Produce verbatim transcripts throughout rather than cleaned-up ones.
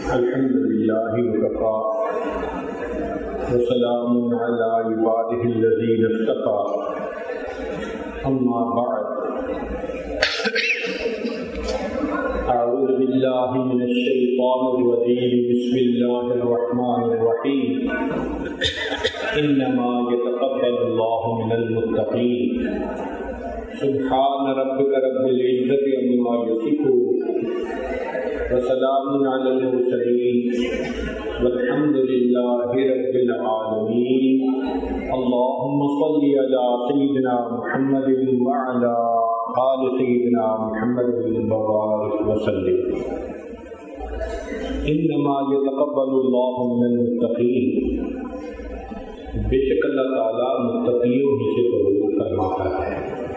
الحمد لله وكفى وسلام على عباده الذين اصطفى أما بعد أعوذ بالله من الشيطان الرجيم بسم الله الرحمن الرحيم إنما يتقبل الله من المتقين سبحان ربك رب العزة عما يصفون وسلام على المرسلين والحمد لله رب العالمين اللهم صل على سيدنا محمد وعلى آل سيدنا محمد وبارك وسلم انما يتقبل الله من المتقين بے شک اللہ تعالیٰ متقیوں ہی سے قبول فرماتا ہے۔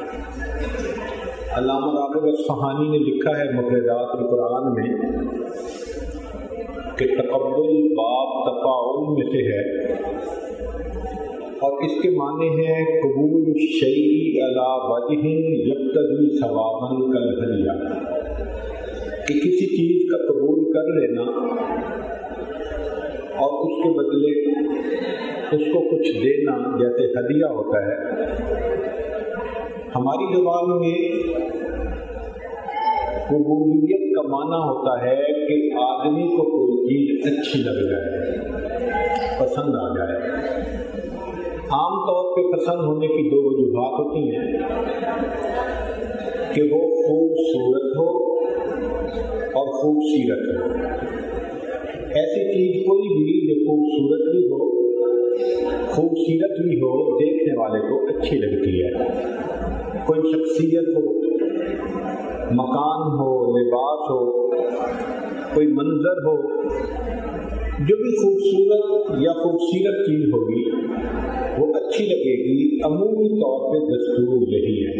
علامہ راغب اصفہانی نے لکھا ہے مفردات القرآن میں کہ تقبل باب تفاعل میں سے ہے اور اس کے معنی ہیں قبول الشیء علی وجہ یقتضی ثوابا کالہدیہ، کہ کسی چیز کا قبول کر لینا اور اس کے بدلے اس کو کچھ دینا جیسے ہدیہ ہوتا ہے۔ ہماری زبان میں قبولیت کا معنی ہوتا ہے کہ آدمی کو کوئی چیز اچھی لگ جائے، پسند آ جائے۔ عام طور پہ پسند ہونے کی دو وجوہات ہوتی ہیں کہ وہ خوبصورت ہو اور خوبصیرت ہو۔ ایسی چیز کوئی بھی جو خوبصورت بھی ہو، خوبصورت بھی ہو، دیکھنے والے کو اچھی لگتی ہے۔ کوئی شخصیت ہو، مکان ہو، لباس ہو، کوئی منظر ہو، جو بھی خوبصورت یا خوبصورت چیز ہوگی وہ اچھی لگے گی۔ عمومی طور پہ دستور یہی ہے۔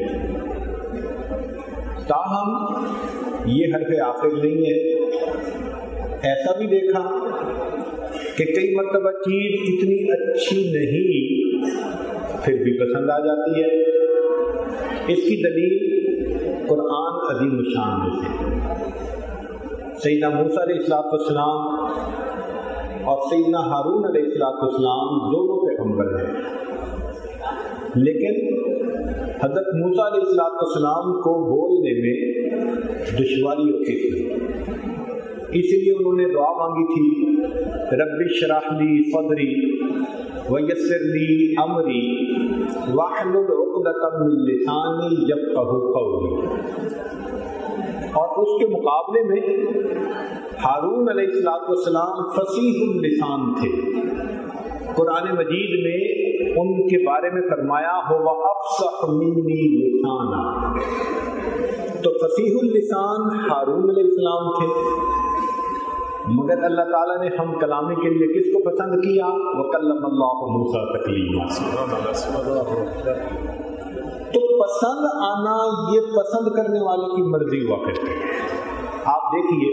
تاہم یہ حرف آخر نہیں ہے۔ ایسا بھی دیکھا کہ کئی مرتبہ چیز اتنی اچھی نہیں پھر بھی پسند آ جاتی ہے۔ اس کی دلیل قرآن عظیم الشان میں سے سیدنا موسیٰ علیہ السلام اور سیدنا ہارون علیہ السلام دونوں پیغمبر ہیں، لیکن حضرت موسیٰ علیہ السلام کو بولنے میں دشواری ہوتی تھی، اسی لیے انہوں نے دعا مانگی تھی رب اشرح لی صدری ویسر لی امری واحلل عقدۃ من لسانی یفقہوا قولی۔ اور اس کے مقابلے میں ہارون علیہ السلام فصیح اللسان تھے۔ قرآن مجید میں ان کے بارے میں فرمایا ہوا افصح منی لسانا، تو فصیح اللسان ہارون علیہ السلام تھے۔ مگر اللہ تعالیٰ نے ہم کلامی کے لیے کس کو پسند کیا؟ وَكَلَّمَ اللَّهُ مُوسَىٰ تَكْلِيمًا۔ تو پسند آنا یہ پسند کرنے والے کی مرضی ہوا کرتی ہے۔ آپ دیکھیے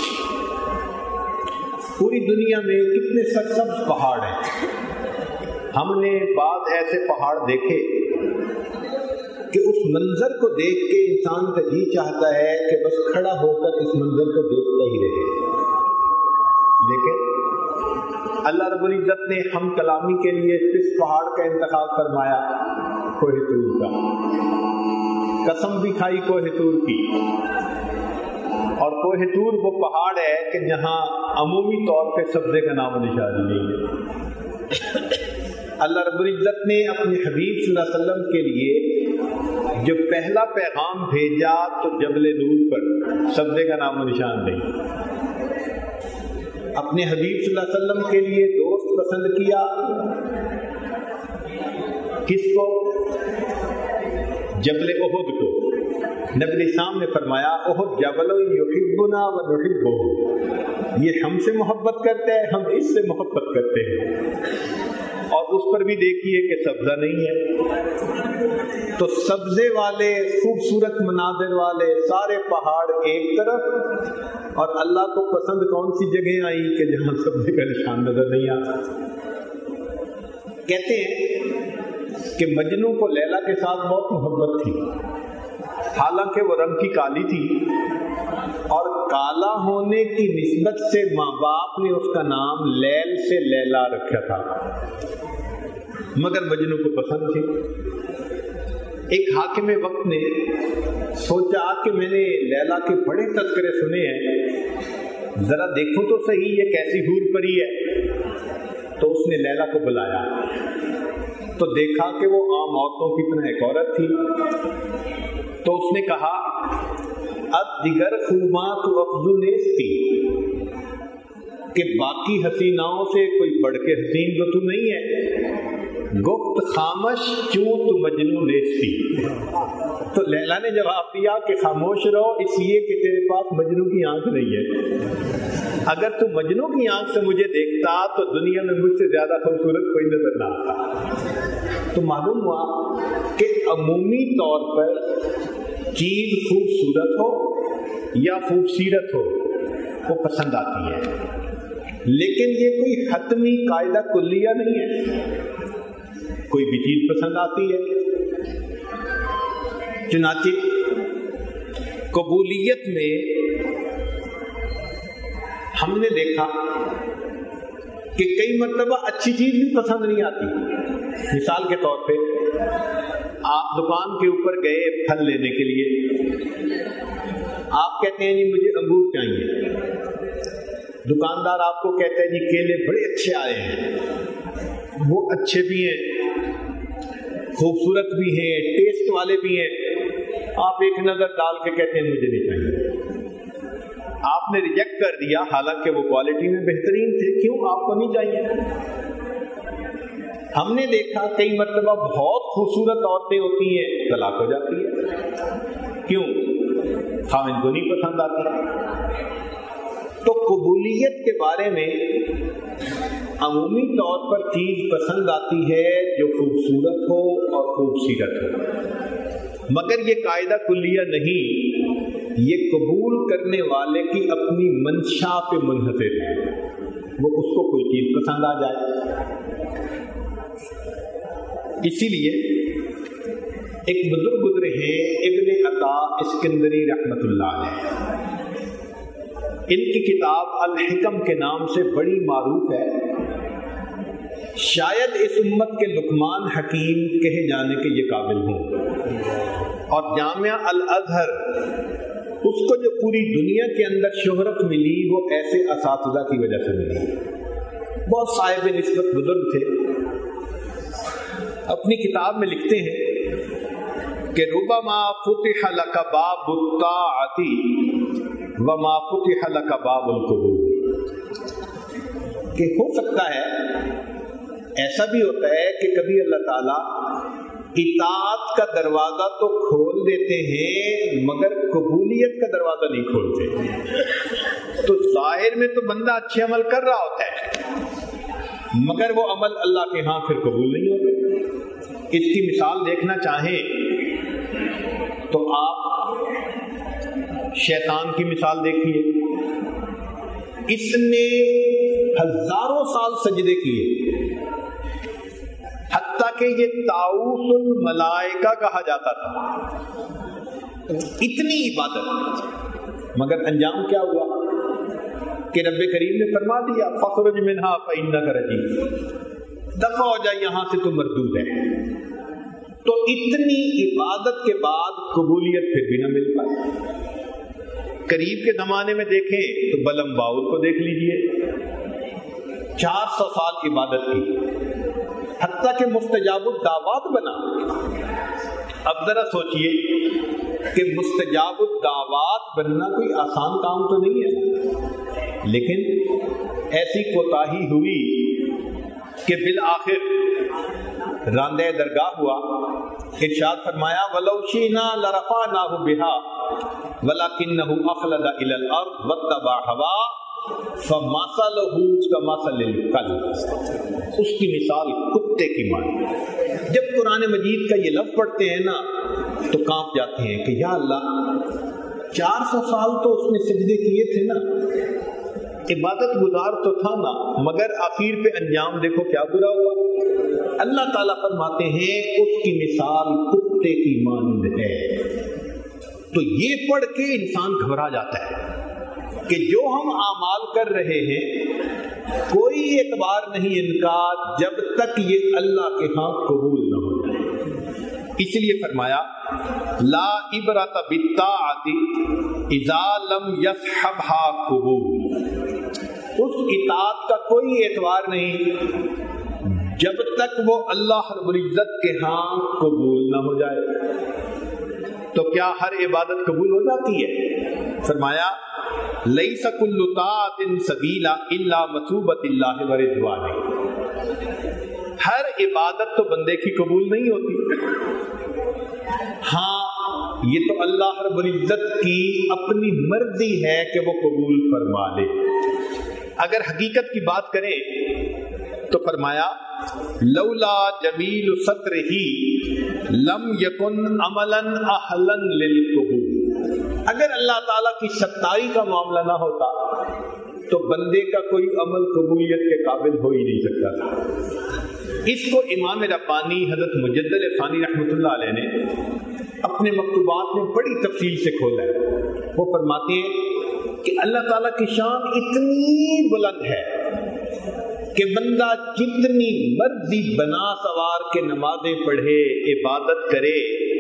پوری دنیا میں کتنے سرسبز پہاڑ ہیں۔ ہم نے بعض ایسے پہاڑ دیکھے کہ اس منظر کو دیکھ کے انسان کا جی چاہتا ہے کہ بس کھڑا ہو کر اس منظر کو دیکھتا ہی رہے، لیکن اللہ رب العزت نے ہم کلامی کے لیے کس پہاڑ کا انتخاب فرمایا؟ کوہ طور کا۔ قسم بھی کھائی کوہ طور کی، اور کوہ طور وہ پہاڑ ہے کہ جہاں عمومی طور پہ سبزے کا نام و نشان نہیں ہے۔ اللہ رب العزت نے اپنے حبیب صلی اللہ علیہ وسلم کے لیے جو پہلا پیغام بھیجا تو جبل نور پر سبزے کا نام و نشان نہیں۔ اپنے حبیب صلی اللہ علیہ وسلم کے لیے دوست پسند کیا کس کو؟ جبل احد کو۔ نبی اسلام نے فرمایا احد جبل یحبنا و نحبہ، یہ ہم سے محبت کرتا ہے، ہم اس سے محبت کرتے ہیں۔ اور اس پر بھی دیکھیے کہ سبزہ نہیں ہے۔ تو سبزے والے، خوبصورت مناظر والے سارے پہاڑ ایک طرف، اور اللہ کو پسند کون سی جگہ آئی کہ جہاں سبزے کا نشان نظر نہیں آتا۔ کہتے ہیں کہ مجنو کو لیلا کے ساتھ بہت محبت تھی، حالانکہ وہ رنگ کی کالی تھی، اور کالا ہونے کی نسبت سے ماں باپ نے اس کا نام لیل سے لیلا رکھا تھا، مگر مجنو کو پسند تھی۔ ایک حاکم وقت نے سوچا کہ میں نے لیلا کے بڑے تذکرے سنے ہیں، ذرا دیکھو تو صحیح یہ کیسی حور پری ہے۔ تو اس نے لیلا کو بلایا تو دیکھا کہ وہ عام عورتوں کی طرح ایک عورت تھی۔ تو اس نے کہا اب دیگر خوباں تو افضل نیستی، کہ باقی حسیناؤں سے کوئی بڑھ کے حسین تو تو نہیں ہے، گفت خامش کیوں تو مجنون نیستی۔ تو لیلا نے جواب دیا کہ خاموش رہو اس لیے کہ تیرے پاس مجنو کی آنکھ نہیں ہے، اگر تو مجنو کی آنکھ سے مجھے دیکھتا تو دنیا میں مجھ سے زیادہ خوبصورت کوئی نظر نہ آتا۔ تو معلوم ہوا کہ عمومی طور پر چیز خوبصورت ہو یا خوبصیرت ہو وہ پسند آتی ہے، لیکن یہ کوئی حتمی قاعدہ کلیہ نہیں ہے، کوئی بھی چیز پسند آتی ہے۔ چنانچہ قبولیت میں ہم نے دیکھا کہ کئی مرتبہ اچھی چیز بھی پسند نہیں آتی۔ مثال کے طور پہ آپ دکان کے اوپر گئے پھل لینے کے لیے، آپ کہتے ہیں جی مجھے انگور چاہیے، دکاندار آپ کو کہتا ہے جی کیلے بڑے اچھے آئے ہیں، وہ اچھے بھی ہیں، خوبصورت بھی ہیں، ٹیسٹ والے بھی ہیں، آپ ایک نظر ڈال کے کہتے ہیں مجھے نہیں چاہیے، آپ نے ریجیکٹ کر دیا حالانکہ وہ کوالٹی میں بہترین تھے، کیوں آپ کو نہیں چاہیے؟ ہم نے دیکھا کئی مرتبہ بہت خوبصورت عورتیں ہوتی ہیں طلاق ہو جاتی ہے، کیوں؟ خاوند کو نہیں پسند آتی۔ تو قبولیت کے بارے میں عمومی طور پر چیز پسند آتی ہے جو خوبصورت ہو اور خوبصورت ہو، مگر یہ قاعدہ کلیہ نہیں، یہ قبول کرنے والے کی اپنی منشا پہ منحصر ہے، وہ اس کو کوئی چیز پسند آ جائے۔ اسی لیے ایک بزرگ گزرے ہیں ابن عطا اسکندری رحمت اللہ علیہ، ان کی کتاب الحکم کے نام سے بڑی معروف ہے، شاید اس امت کے لقمان حکیم کہے جانے کے یہ قابل ہوں۔ اور جامعہ الازہر اس کو جو پوری دنیا کے اندر شہرت ملی وہ ایسے اساتذہ کی وجہ سے ملی، بہت صاحب نسبت بزرگ تھے۔ اپنی کتاب میں لکھتے ہیں کہ ربما فتح لک باب الطاعۃ وما فتح لک باب القبول، کہ ہو سکتا ہے ایسا بھی ہوتا ہے کہ کبھی اللہ تعالیٰ اطاعت کا دروازہ تو کھول دیتے ہیں مگر قبولیت کا دروازہ نہیں کھولتے۔ تو ظاہر میں تو بندہ اچھے عمل کر رہا ہوتا ہے مگر وہ عمل اللہ کے ہاں پھر قبول نہیں ہوتے۔ اس کی مثال دیکھنا چاہیں تو آپ شیطان کی مثال دیکھیے، اس نے ہزاروں سال سجدے کیے، حتیٰ کہ یہ طاؤس الملائکہ کہا جاتا تھا، اتنی عبادت، مگر انجام کیا ہوا کہ رب کریم نے فرما دیا فخرج منہا فإنک رجیم، دفع ہو جائے یہاں سے تو مردود ہے۔ تو اتنی عبادت کے بعد قبولیت پھر بھی نہ مل پائے۔ قریب کے زمانے میں دیکھیں تو بلم باور کو دیکھ لیجئے، چار سو سال عبادت کی، حتیٰ کہ مستجاب الدعوات بنا۔ اب ذرا سوچئے کہ مستجاب الدعوات بننا کوئی آسان کام تو نہیں ہے، لیکن ایسی کوتاہی ہوئی کہ بالآخر راندہ درگاہ ہوا، ارشاد فرمایا وَلَوْ شِئْنَا لَرَفَعْنَاهُ بِهَا وَلَكِنَّهُ أَخْلَدَ إِلَى الْأَرْضِ وَاتَّبَعَ هَوَاهُ فَمَثَلُهُ كَمَثَلِ الْكَلْبِ، اس کی مثال کتے کی مانند۔ جب قرآن مجید کا یہ لفظ پڑھتے ہیں نا تو کانپ جاتے ہیں کہ یا اللہ، چار سو سال تو اس نے سجدے کیے تھے نا، عبادت گزار تو تھا نا، مگر آخر پہ انجام دیکھو کیا برا ہوا۔ اللہ تعالیٰ فرماتے ہیں اس کی مثال کتے کی مانند ہے۔ تو یہ پڑھ کے انسان گھبرا جاتا ہے کہ جو ہم اعمال کر رہے ہیں کوئی اعتبار نہیں ان کا جب تک یہ اللہ کے ہاں قبول نہ ہو جائے. اس لیے فرمایا لا عبرت بالطاعت اذا لم يصحبها قبول. اس اطاعت کا کوئی اعتبار نہیں جب تک وہ اللہ رب العزت کے ہاں قبول نہ ہو جائے. تو کیا ہر عبادت قبول ہو جاتی ہے؟ فرمایا لیس کل طاعت سبیلا الا مثوبۃ اللہ ورضوانہ. ہر عبادت تو بندے کی قبول نہیں ہوتی. ہاں یہ تو اللہ رب العزت کی اپنی مرضی ہے کہ وہ قبول فرما لے. اگر حقیقت کی بات کریں تو فرمایا لولا جمیل سترہ لم یکن عملا اہلا للقبول. اگر اللہ تعالیٰ کی ستائی کا معاملہ نہ ہوتا تو بندے کا کوئی عمل قبولیت کے قابل ہو ہی نہیں سکتا تھا. اس کو امام ربانی حضرت مجدد ثانی رحمۃ اللہ علیہ نے اپنے مکتوبات میں بڑی تفصیل سے کھولا ہے. وہ فرماتے ہیں کہ اللہ تعالیٰ کی شان اتنی بلند ہے کہ بندہ جتنی مرضی بنا سوار کے نمازیں پڑھے عبادت کرے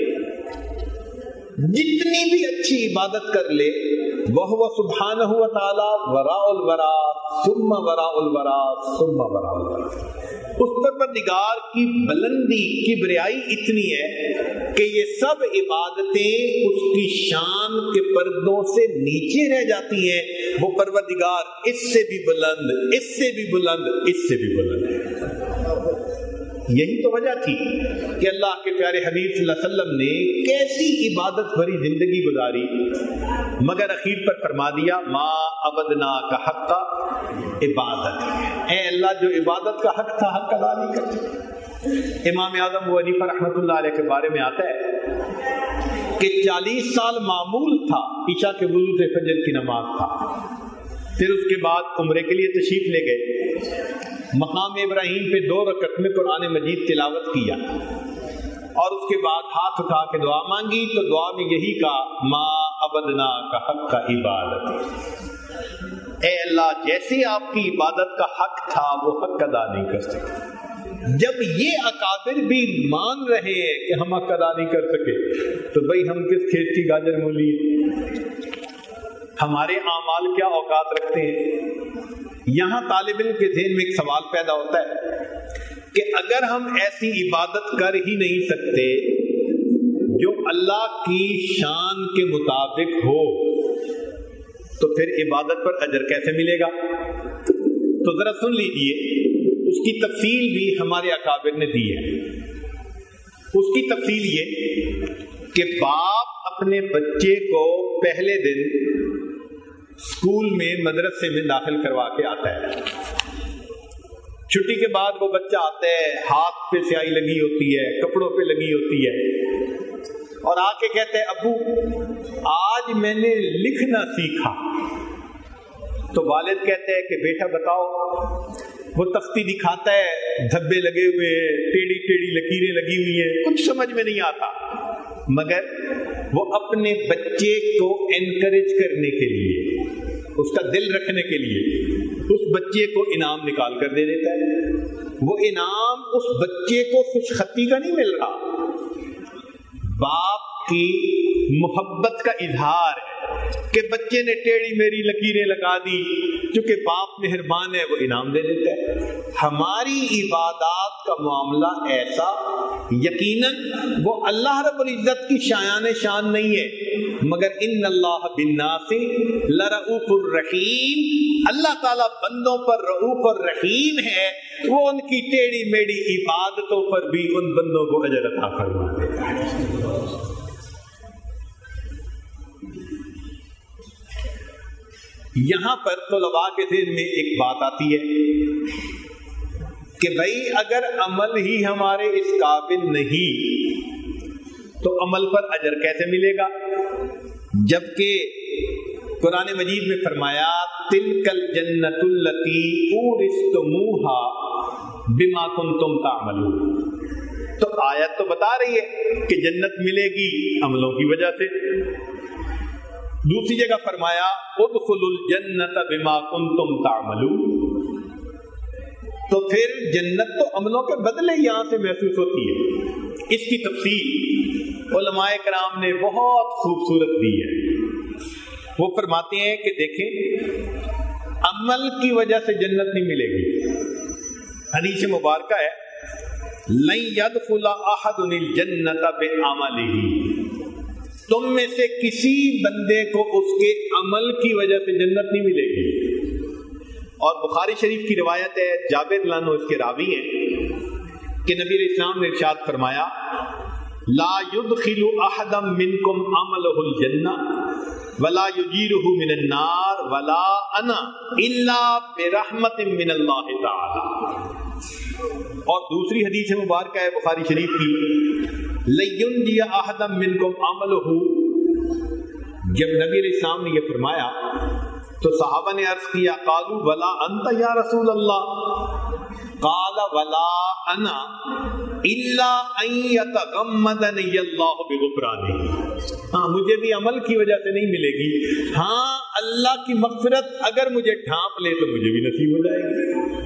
جتنی بھی اچھی عبادت کر لے وہ سبحانہ و تعالی وراء الورا ثم وراء الورا ثم وراء الورا. اس پروردگار کی بلندی کبریائی اتنی ہے کہ یہ سب عبادتیں اس کی شان کے پردوں سے نیچے رہ جاتی ہیں. وہ پروردگار اس سے بھی بلند, اس سے بھی بلند, اس سے بھی بلند ہے. یہی تو وجہ تھی کہ اللہ کے پیارے حبیب صلی اللہ علیہ وسلم نے کیسی عبادت بھری زندگی گزاری مگر اخیر پر فرما دیا ما عبدنا کا حق کا عبادت. اے اللہ جو عبادت کا حق تھا حق ادا نہیں کرتے. امام اعظم ابو حنیفہ رحمۃ اللہ علیہ کے بارے میں آتا ہے کہ چالیس سال معمول تھا عشاء کے وضو سے فجر کی نماز تھا. پھر اس کے بعد عمرے کے لیے تشریف لے گئے. مقام ابراہیم پہ دو رکعت میں قرآن مجید تلاوت کیا اور اس کے بعد ہاتھ اٹھا کے دعا مانگی تو دعا میں یہی کہا ما عبدنا کا حق کا عبادت. اے اللہ جیسے آپ کی عبادت کا حق تھا وہ حق ادا نہیں کر سکے. جب یہ اکابر بھی مان رہے ہیں کہ ہم حق ادا نہیں کر سکے تو بھائی ہم کس کھیت کی گاجر مولی؟ ہمارے اعمال کیا اوقات رکھتے ہیں؟ یہاں طالب علم کے ذہن میں ایک سوال پیدا ہوتا ہے کہ اگر ہم ایسی عبادت کر ہی نہیں سکتے جو اللہ کی شان کے مطابق ہو تو پھر عبادت پر اجر کیسے ملے گا؟ تو ذرا سن لیجئے, اس کی تفصیل بھی ہمارے اکابر نے دی ہے. اس کی تفصیل یہ کہ باپ اپنے بچے کو پہلے دن اسکول میں مدرسے میں داخل کروا کے آتا ہے. چھٹی کے بعد وہ بچہ آتا ہے, ہاتھ پہ سیاہی لگی ہوتی ہے, کپڑوں پہ لگی ہوتی ہے اور آ کے کہتے ہیں ابو آج میں نے لکھنا سیکھا. تو والد کہتے ہیں کہ بیٹا بتاؤ. وہ تختی دکھاتا ہے, دھبے لگے ہوئے ہیں, ٹیڑھی ٹیڑھی لکیریں لگی ہوئی ہیں, کچھ سمجھ میں نہیں آتا. مگر وہ اپنے بچے کو انکریج کرنے کے لیے, اس کا دل رکھنے کے لیے اس بچے کو انعام نکال کر دے دیتا ہے. وہ انعام اس بچے کو خوش خطی کا نہیں مل رہا, باپ کی محبت کا اظہار ہے کہ بچے نے ٹیڑھی میری لکیریں لگا دی, چونکہ باپ مہربان ہے وہ انعام دے دیتا ہے. ہماری عبادات کا معاملہ ایسا یقیناً وہ اللہ رب العزت کی شایان شان نہیں ہے مگر ان اللہ بالناس لرؤوف الرحیم. اللہ تعالیٰ بندوں پر رؤوف الرحیم ہے, وہ ان کی ٹیڑھی میڑھی عبادتوں پر بھی ان بندوں کو اجر عطا فرما دیتا ہے. یہاں پر طلباء کے ذہن میں ایک بات آتی ہے کہ بھائی اگر عمل ہی ہمارے اس قابل نہیں تو عمل پر اجر کیسے ملے گا؟ جبکہ قرآن مجید میں فرمایا تلک الجنۃ التی اورثتموها بما کنتم تعملون. تو آیت تو بتا رہی ہے کہ جنت ملے گی عملوں کی وجہ سے. دوسری جگہ فرمایا ادخلوا الجنت بما کنتم تعملون، تو پھر جنت تو عملوں کے بدلے یہاں سے محسوس ہوتی ہے۔ اس کی تفصیل علماء کرام نے بہت خوبصورت دی ہے۔ وہ فرماتے ہیں کہ دیکھیں عمل کی وجہ سے جنت نہیں ملے گی۔ حدیث مبارکہ ہے لن يدخل احد الجنت بعمله، تم میں سے کسی بندے کو اس کے عمل کی وجہ سے جنت نہیں ملے گی۔ اور بخاری شریف کی روایت ہے، جابر رضی اللہ عنہ اس کے راوی ہیں کہ نبی علیہ السلام نے ارشاد فرمایا لا يدخل احدا منکم عمله الجنہ ولا يجیرہ من النار ولا انا الا برحمت من اللہ تعالی۔ اور دوسری حدیث مبارکہ ہے بخاری شریف کی لینجی احدا منکم عملہ، جب نبی علیہ السلام نے یہ فرمایا تو صحابہ نے عرض کیا قالوا ولا انت یا رسول اللہ، قال ولا انا الا ان يتغمدني اللہ بغفرانہ، ہاں مجھے بھی عمل کی وجہ سے نہیں ملے گی، ہاں اللہ کی مغفرت اگر مجھے ڈھانپ لے تو مجھے بھی نصیب ہو جائے گی۔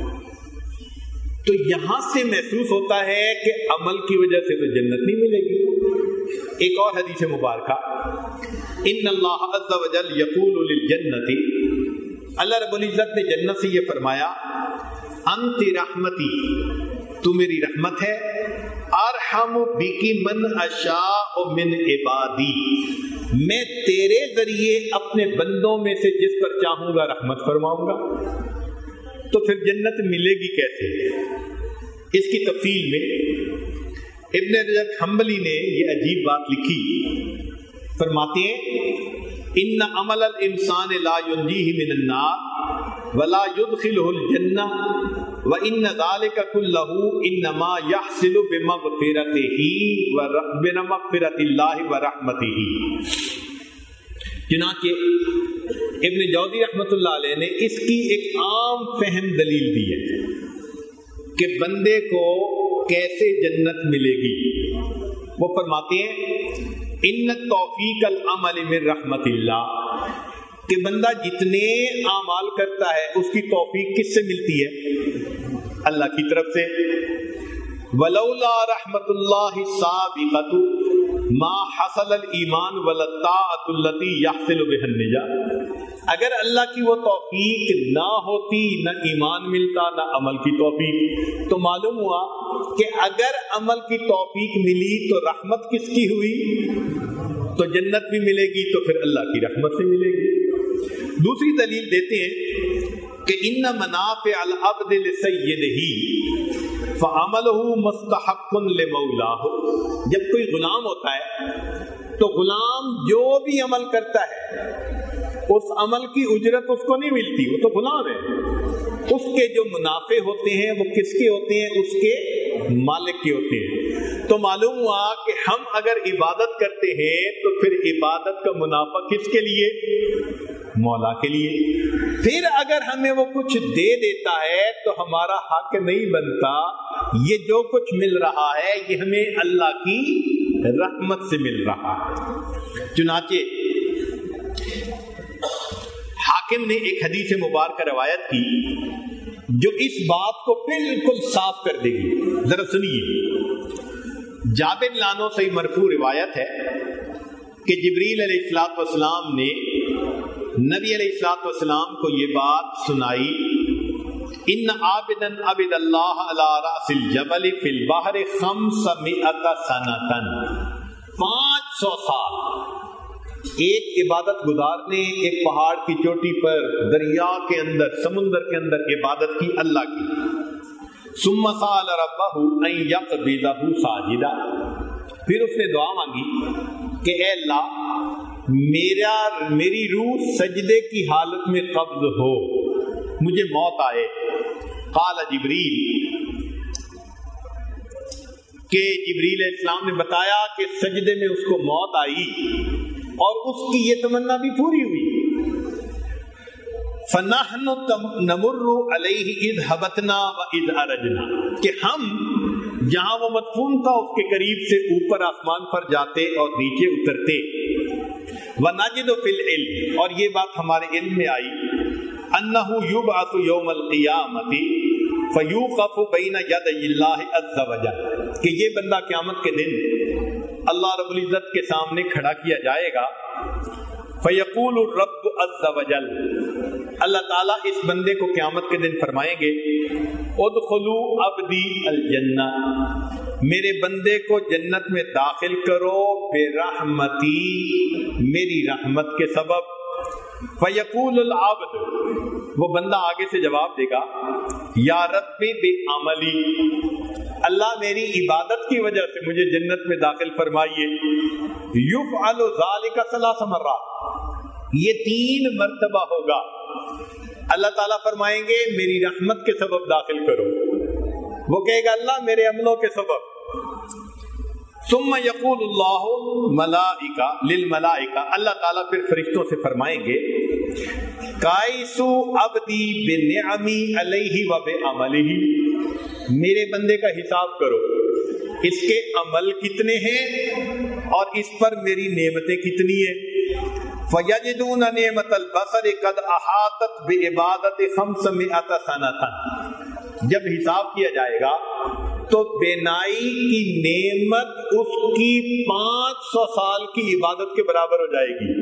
تو یہاں سے محسوس ہوتا ہے کہ عمل کی وجہ سے تو جنت نہیں ملے گی۔ ایک اور حدیث مبارکہ ان اللہ عز وجل یقول للجنت، اللہ رب العزت نے جنت سے یہ فرمایا انت رحمتی، تو میری رحمت ہے، ارحم بکی من اشاء من عبادی، میں تیرے ذریعے اپنے بندوں میں سے جس پر چاہوں گا رحمت فرماؤں گا۔ تو پھر جنت ملے گی کیسے؟ اس کی تفصیل میں ابن رجب حنبلی نے یہ عجیب بات لکھی، فرماتے ہیں ان عمل الانسان لا ينجيه من النار ولا يدخله الجنہ وان ذلك كله انما يحصل بمغفرته وبمغفرة الله ورحمته۔ چنانچہ ابن جوزی رحمۃ اللہ علیہ نے اس کی ایک عام فہم دلیل دی ہے کہ بندے کو کیسے جنت ملے گی۔ وہ فرماتے ہیں ان توفیق العمل من رحمت اللہ، کہ بندہ جتنے اعمال کرتا ہے اس کی توفیق کس سے ملتی ہے؟ اللہ کی طرف سے۔ ولولا رحمت اللہ سابقۃ ما حصل الایمان والطاعۃ التی یحصل بها النجاۃ، اگر اللہ کی وہ توفیق نہ ہوتی نہ ایمان ملتا نہ عمل کی توفیق، تو معلوم ہوا کہ اگر عمل کی توفیق ملی تو رحمت کس کی ہوئی؟ تو جنت بھی ملے گی تو پھر اللہ کی رحمت سے ملے گی۔ دوسری دلیل دیتے ہیں کہ ان منافع العبد لسیدہ فعملہ مستحق لمولاه، جب کوئی غلام ہوتا ہے تو غلام جو بھی عمل کرتا ہے اس عمل کی اجرت اس کو نہیں ملتی، وہ تو غلام ہے، اس کے جو منافع ہوتے ہیں وہ کس کے ہوتے ہیں؟ اس کے مالک کے ہوتے ہیں۔ تو معلوم ہوا کہ ہم اگر عبادت کرتے ہیں تو پھر عبادت کا منافع کس کے لیے؟ مولا کے لیے۔ پھر اگر ہمیں وہ کچھ دے دیتا ہے تو ہمارا حق نہیں بنتا، یہ جو کچھ مل رہا ہے یہ ہمیں اللہ کی رحمت سے مل رہا ہے۔ چنانچہ حاکم نے ایک حدیث مبارکہ روایت کی جو اس بات کو بالکل صاف کر دے گی، ذرا سنیے۔ جابر لانو سے مرفوع روایت ہے کہ جبریل علیہ الصلوۃ والسلام نے نبی علیہ الصلوۃ والسلام کو یہ بات سنائی، ان عابدا عبد اللہ علی راس الجبل فی البحر خمسمائۃ سنۃ، پانچ سو سال ایک عبادت گزار نے ایک پہاڑ کی چوٹی پر دریا کے اندر سمندر کے اندر عبادت کی اللہ کی۔ ثم سأل ربہ ان یقبضہ ساجدا، پھر اس نے دعا مانگی کہ اے اللہ میرا میری روح سجدے کی حالت میں قبض ہو، مجھے موت آئے۔ قال جبریل، کہ جبریل علیہ السلام نے بتایا کہ سجدے میں اس کو موت آئی اور اس کی یہ تمنا بھی پوری ہوئی۔ فنحن نمر علیہ اذ ہبتنا واذ ارجنا، کہ ہم جہاں وہ مدفون تھا اس کے قریب سے اوپر آسمان پر جاتے اور نیچے اترتے۔ وَنَجِدُ فِي الْعِلْمِ، اور یہ بات ہمارے علم میں آئی، أَنَّهُ يُبْعَثُ يَوْمَ الْقِيَامَةِ فَيُوقَفُ بَيْنَ يَدَيِ اللَّهِ عَزَّ وَجَلَّ، کہ یہ بندہ قیامت کے دن اللہ رب العزت کے سامنے کھڑا کیا جائے گا۔ فَيَقُولُ الرَّبُّ عَزَّ وَجَلَّ، اللہ تعالیٰ اس بندے کو قیامت کے دن فرمائیں گے، ادخلوا عبدی الجنہ، میرے بندے کو جنت میں داخل کرو برحمتی، میری رحمت کے سبب۔ فیقول العبد، وہ بندہ آگے سے جواب دے گا، یا ربی بعملی، اللہ میری عبادت کی وجہ سے مجھے جنت میں داخل فرمائیے۔ یفعل ذلک ثلاث مرات، یہ تین مرتبہ ہوگا۔ اللہ تعالیٰ فرمائیں گے میری رحمت کے سبب داخل کرو، وہ کہے گا اللہ میرے عملوں کے سبب۔ ثم یقول اللہ ملائکہ للملائکہ، اللہ تعالیٰ پھر فرشتوں سے فرمائیں گے، قائسو عبدی بنعمی علیہ و بعملہ، میرے بندے کا حساب کرو، اس کے عمل کتنے ہیں اور اس پر میری نعمتیں کتنی ہیں۔ فَيَجِدُونَ نِعْمَةَ الْبَصَرِ قَدْ أَحَاطَتْ بِعِبَادَةِ خَمْسَمِائَةَ سَنَةً، جب حساب کیا جائے گا تو بینائی کی نعمت اس کی پانچ سو سال کی عبادت کے برابر ہو جائے گی۔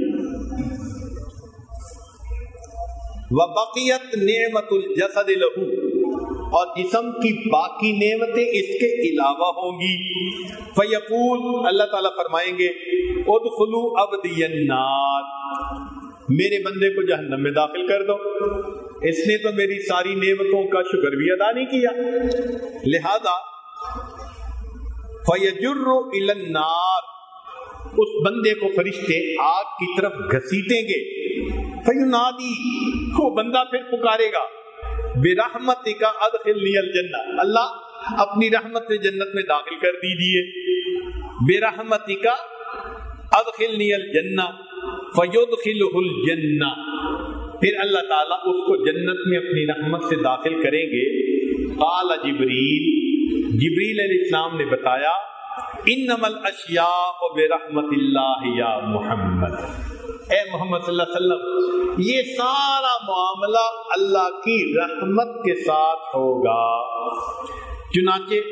وَبَقِيَتْ نِعْمَةُ الْجَسَدِ لَهُ، اور جسم کی باقی نعمتیں اس کے علاوہ ہوں گی۔ فَيَقُول، اللہ تعالیٰ فرمائیں گے، ادخلوا عبدی النار، میرے بندے کو جہنم میں داخل کر دو، اس نے تو میری ساری نعمتوں کا شکر بھی ادا نہیں کیا، لہذا فَيَجُرُّ إِلَى النَّارِ، اس بندے کو فرشتے آگ کی طرف گھسیٹیں گے۔ فَيُنَادِي، وہ بندہ پھر پکارے گا، برحمتک ادخلنی الجنہ، اللہ اپنی رحمت سے جنت میں داخل کر دیجیے۔ برحمتک ادخلنی الجنہ فیدخلہ الجنہ، پھر اللہ تعالیٰ اس کو جنت میں اپنی رحمت سے داخل کریں گے۔ قال جبریل، جبریل علیہ السلام نے بتایا، انما الاشیاء برحمت اللہ یا محمد، اے محمد صلی اللہ علیہ وسلم یہ سارا معاملہ اللہ کی رحمت کے ساتھ ہوگا۔ چنانچہ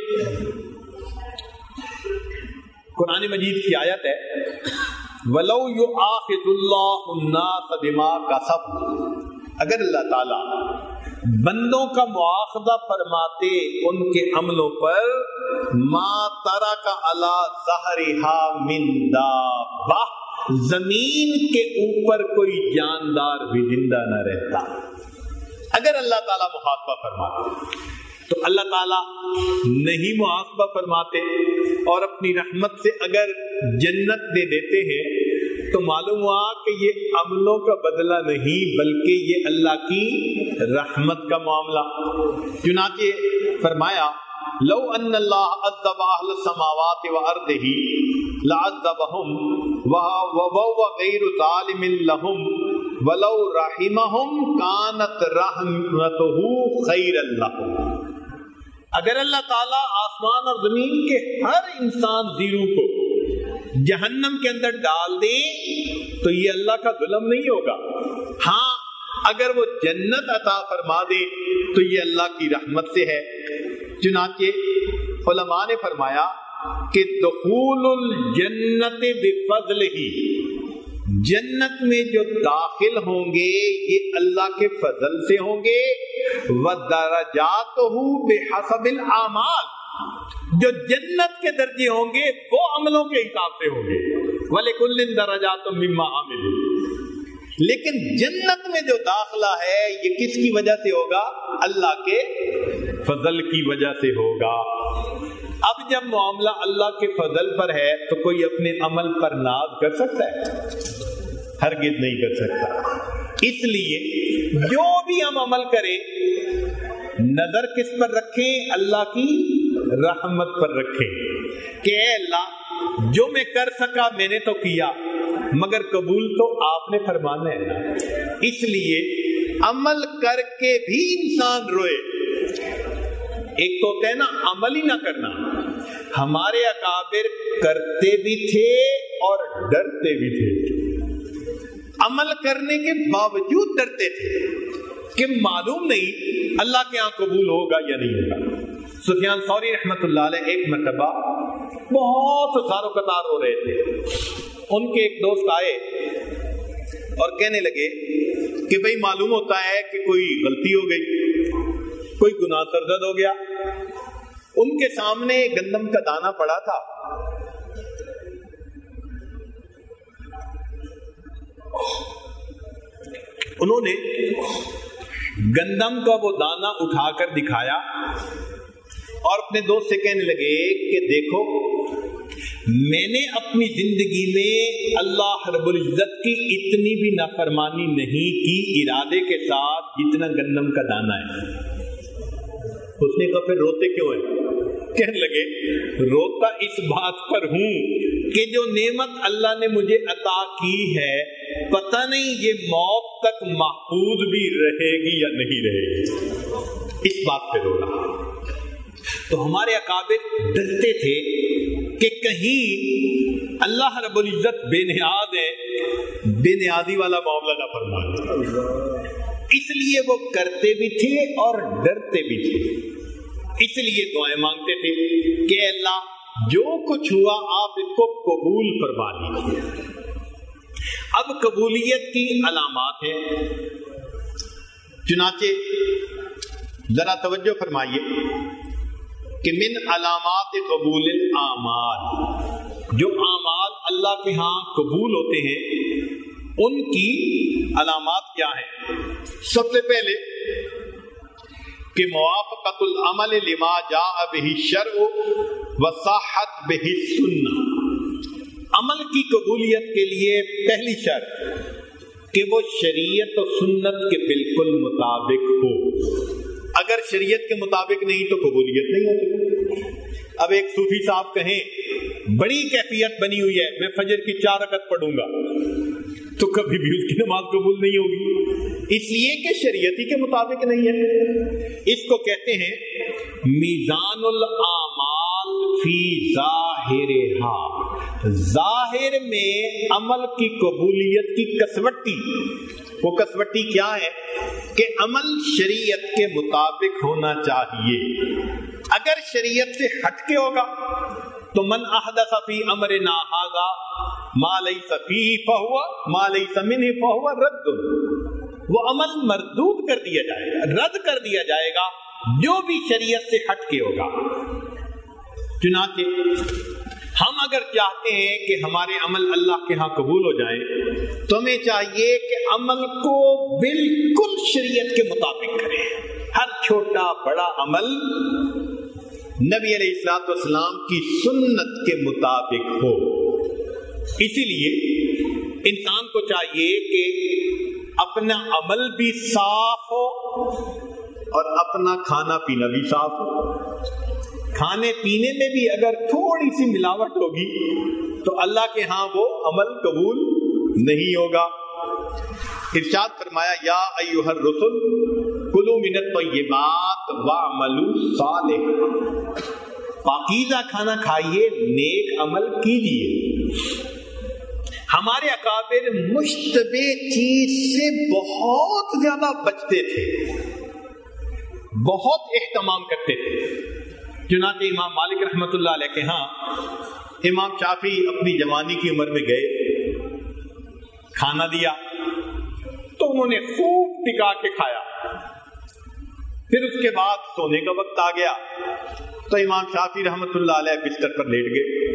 قرآن مجید کی آیت ہے، وَلَوْ يُؤَاخِذُ اللَّهُ النَّاسَ بِمَا كَسَبُوا، اگر اللہ تعالیٰ بندوں کا مواخذہ فرماتے ان کے عملوں پر، مَا تَرَكَ عَلَى ظَهْرِهَا مِن دَابَّةٍ، زمین کے اوپر کوئی جاندار بھی زندہ نہ رہتا۔ اگر اللہ تعالیٰ مخاطبہ فرماتے تو اللہ تعالیٰ نہیں محاسبہ فرماتے اور اپنی رحمت سے اگر جنت دے دیتے ہیں تو معلوم ہوا کہ یہ عملوں کا بدلہ نہیں بلکہ یہ اللہ کی رحمت کا معاملہ۔ چنانچہ فرمایا، لو ان اللہ عذب اہل السماوات وارضہ لعذبہم وہو غیر ظالم لہم ولو رحمہم کانت رحمتہ خیر لہم، اگر اللہ تعالیٰ آسمان اور زمین کے ہر انسان زیرو کو جہنم کے اندر ڈال دے تو یہ اللہ کا ظلم نہیں ہوگا، ہاں اگر وہ جنت عطا فرما دے تو یہ اللہ کی رحمت سے ہے۔ چنانچہ علماء نے فرمایا کہ دخول الجنت بفضلہ، جنت میں جو داخل ہوں گے یہ اللہ کے فضل سے ہوں گے، وَدَرَجَاتُهُ بِحَسَبِ الْأَعْمَالِ، جو جنت کے درجے ہوں گے وہ عملوں کے حساب سے ہوں گے، وَلِكُلٍّ دَرَجَاتٌ مِّمَّا عَمِلُوا، لیکن جنت میں جو داخلہ ہے یہ کس کی وجہ سے ہوگا؟ اللہ کے فضل کی وجہ سے ہوگا۔ اب جب معاملہ اللہ کے فضل پر ہے تو کوئی اپنے عمل پر ناز کر سکتا ہے؟ ہرگز نہیں کر سکتا۔ اس لیے جو بھی ہم عمل کریں نظر کس پر رکھیں؟ اللہ کی رحمت پر رکھیں کہ اے اللہ جو میں کر سکا میں نے تو کیا، مگر قبول تو آپ نے فرمانا ہے نا۔ اس لیے عمل کر کے بھی انسان روئے۔ ایک تو ہوتا ہے نا عمل ہی نہ کرنا، ہمارے اکابر کرتے بھی تھے اور ڈرتے بھی تھے۔ عمل کرنے کے باوجود ڈرتے تھے کہ معلوم نہیں اللہ کے یہاں قبول ہوگا یا نہیں ہوگا۔ سفیان ثوری رحمۃ اللہ علیہ ایک مرتبہ بہت زار و قطار ہو رہے تھے، ان کے ایک دوست آئے اور کہنے لگے کہ بھئی معلوم ہوتا ہے کہ کوئی غلطی ہو گئی، کوئی گناہ سرزد ہو گیا۔ ان کے سامنے گندم کا دانہ پڑا تھا، انہوں نے گندم کا وہ دانہ اٹھا کر دکھایا اور اپنے دوست سے کہنے لگے کہ دیکھو میں نے اپنی زندگی میں اللہ رب العزت کی اتنی بھی نافرمانی نہیں کی ارادے کے ساتھ جتنا گندم کا دانہ ہے۔ اس نے کہا پھر روتے کیوں ہیں؟ کہنے لگے روتا اس بات پر ہوں کہ جو نعمت اللہ نے مجھے عطا کی ہے پتہ نہیں یہ موت تک محفوظ بھی رہے گی یا نہیں رہے گی، اس بات پہ رو رہا۔ تو ہمارے اکابر ڈرتے تھے کہ کہیں اللہ رب العزت بے نیاز ہے، بے نیازی والا معاملہ نہ فرمائے، اس لیے وہ کرتے بھی تھے اور ڈرتے بھی تھے، اس لیے دعائیں مانگتے تھے کہ اللہ جو کچھ ہوا آپ اس کو قبول فرما لیجیے۔ اب قبولیت کی علامات ہیں، چنانچہ ذرا توجہ فرمائیے کہ من علامات قبول الاعمال، جو اعمال اللہ کے ہاں قبول ہوتے ہیں ان کی علامات کیا ہیں؟ سب سے پہلے کہ موافقت العمل لما جاء به الشرع وصحت به السنہ، عمل کی قبولیت کے لیے پہلی شرط کہ وہ شریعت و سنت کے بالکل مطابق ہو، اگر شریعت کے مطابق نہیں تو قبولیت نہیں ہو سکتی۔ اب ایک صوفی صاحب کہیں بڑی کیفیت بنی ہوئی ہے میں فجر کی چار رکعت پڑھوں گا، تو کبھی بھی اس کی نماز قبول نہیں ہوگی، اس لیے کہ شریعتی کے مطابق نہیں ہے۔ اس کو کہتے ہیں میزان الاعمال فی ظاہرہا، ظاہر میں عمل کی قبولیت کی کسوٹی۔ وہ کسوٹی کیا ہے کہ عمل شریعت کے مطابق ہونا چاہیے، اگر شریعت سے ہٹ کے ہوگا تو من احدث فی امرنا ھذا ما لیس فیہ فہو ما لیس منہ فہو رد، وہ عمل مردود کر دیا جائے گا، رد کر دیا جائے گا جو بھی شریعت سے ہٹ کے ہوگا۔ چنانچہ ہم اگر چاہتے ہیں کہ ہمارے عمل اللہ کے ہاں قبول ہو جائیں تو ہمیں چاہیے کہ عمل کو بالکل شریعت کے مطابق کریں، ہر چھوٹا بڑا عمل نبی علیہ الصلوۃ والسلام کی سنت کے مطابق ہو۔ اسی لیے انسان کو چاہیے کہ اپنا عمل بھی صاف ہو اور اپنا کھانا پینا بھی صاف ہو۔ کھانے پینے میں بھی اگر تھوڑی سی ملاوٹ ہوگی تو اللہ کے ہاں وہ عمل قبول نہیں ہوگا۔ ارشاد فرمایا یا ایھا الرسل کلوا من الطیبات واعملوا صالحا، پاکیزہ کھانا کھائیے، نیک عمل کیجیے۔ ہمارے اکابر مشتبہ چیز سے بہت زیادہ بچتے تھے، بہت اہتمام کرتے تھے۔ چنانچہ امام مالک رحمۃ اللہ علیہ کے ہاں امام شافعی اپنی جوانی کی عمر میں گئے، کھانا دیا تو انہوں نے خوب ٹکا کے کھایا، پھر اس کے بعد سونے کا وقت آ گیا تو امام شافعی رحمۃ اللہ علیہ بستر پر لیٹ گئے۔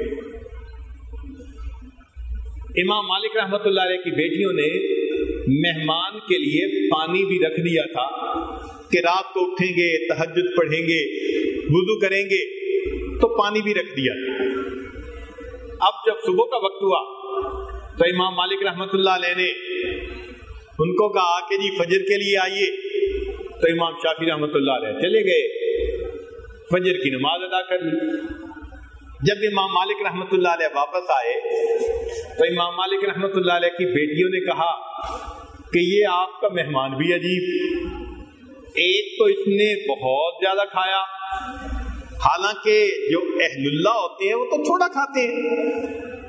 امام مالک رحمۃ اللہ علیہ کی بیٹیوں نے مہمان کے لیے پانی بھی رکھ دیا تھا کہ رات کو اٹھیں گے، تہجد پڑھیں گے، وضو کریں گے، تو پانی بھی رکھ دیا تھا۔ اب جب صبح کا وقت ہوا تو امام مالک رحمۃ اللہ علیہ نے ان کو کہا کہ جی فجر کے لیے آئیے، تو امام شافعی رحمۃ اللہ علیہ چلے گئے، فجر کی نماز ادا کر لی۔ جب امام مالک رحمۃ اللہ علیہ واپس آئے تو امام مالک رحمۃ اللہ علیہ کی بیٹیوں نے کہا کہ یہ آپ کا مہمان بھی عجیب، ایک تو اس نے بہت زیادہ کھایا، حالانکہ جو اہل اللہ ہوتے ہیں وہ تو تھوڑا کھاتے ہیں،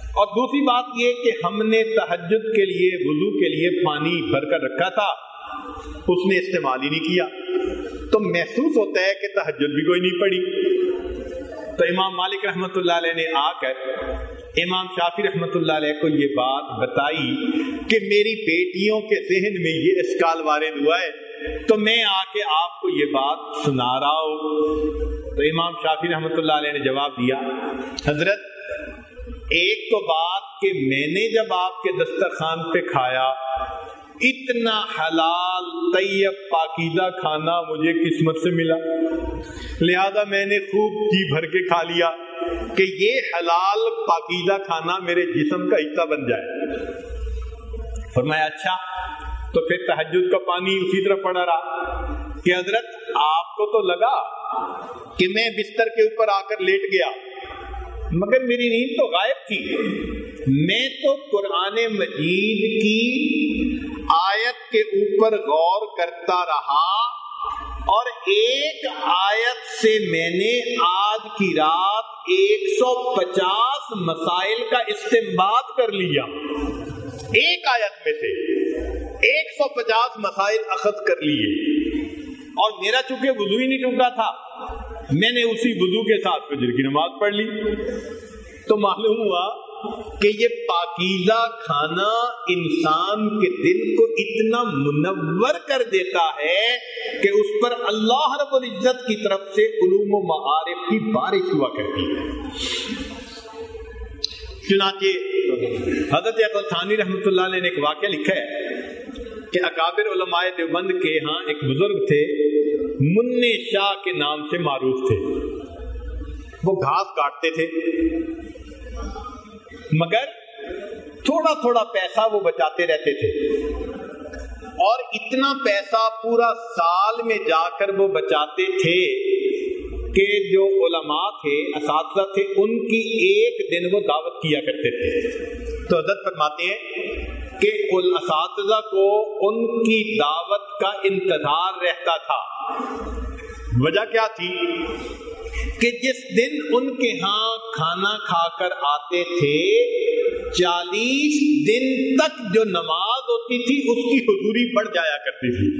اور دوسری بات یہ کہ ہم نے تہجد کے لیے وضو کے لیے پانی بھر کر رکھا تھا، اس نے استعمال ہی نہیں کیا، تو محسوس ہوتا ہے کہ تہجد بھی کوئی نہیں پڑی۔ تو امام مالک رحمۃ اللہ علیہ نے آ کر امام شافعی رحمۃ اللہ علیہ کو یہ بات بتائی کہ میری بیٹیوں کے ذہن میں یہ اشکال وارد ہوا ہے، تو میں آ کے آپ کو یہ بات سنا رہا ہوں۔ تو امام شافعی رحمۃ اللہ علیہ نے جواب دیا، حضرت ایک تو بات کہ میں نے جب آپ کے دسترخوان پہ کھایا، اتنا حلال طیب پاکیزہ کھانا مجھے قسمت سے ملا، لہذا میں نے خوب جی بھر کے کھا لیا کہ یہ حلال پاکیزہ کھانا میرے جسم کا حصہ بن جائے۔ فرمایا اچھا، تو پھر تہجد کا پانی اسی طرح پڑا رہا کہ حضرت آپ کو تو لگا کہ میں بستر کے اوپر آ کر لیٹ گیا، مگر میری نیند تو غائب تھی، میں تو قرآن مجید کی آیت کے اوپر غور کرتا رہا اور ایک آیت سے میں نے آج کی رات ایک سو پچاس مسائل کا استنباط کر لیا، ایک آیت میں سے ایک سو پچاس مسائل اخذ کر لیے، اور میرا چونکہ وضو ہی نہیں ٹوٹا تھا، میں نے اسی وضو کے ساتھ فجر کی نماز پڑھ لی۔ تو معلوم ہوا کہ یہ پاکیزہ کھانا انسان کے دل کو اتنا منور کر دیتا ہے کہ اس پر اللہ رب العزت کی طرف سے علوم و معارف کی بارش ہوا کرتی ہے۔ چنانچہ حضرت عقل ثانی رحمۃ اللہ علیہ نے ایک واقعہ لکھا ہے کہ اکابر علماء دیوبند کے ہاں ایک بزرگ تھے، منع شاہ کے نام سے معروف تھے۔ وہ گھاس کاٹتے تھے، مگر تھوڑا تھوڑا پیسہ وہ بچاتے رہتے تھے، اور اتنا پیسہ پورا سال میں جا کر وہ بچاتے تھے کہ جو علماء تھے، اساتذہ تھے، ان کی ایک دن وہ دعوت کیا کرتے تھے۔ تو حضرت فرماتے ہیں کہ اساتذہ کو ان کی دعوت کا انتظار رہتا تھا۔ وجہ کیا تھی کہ جس دن ان کے ہاں کھانا کھا کر آتے تھے، چالیس دن تک جو نماز ہوتی تھی اس کی حضوری بڑھ جایا کرتی تھی،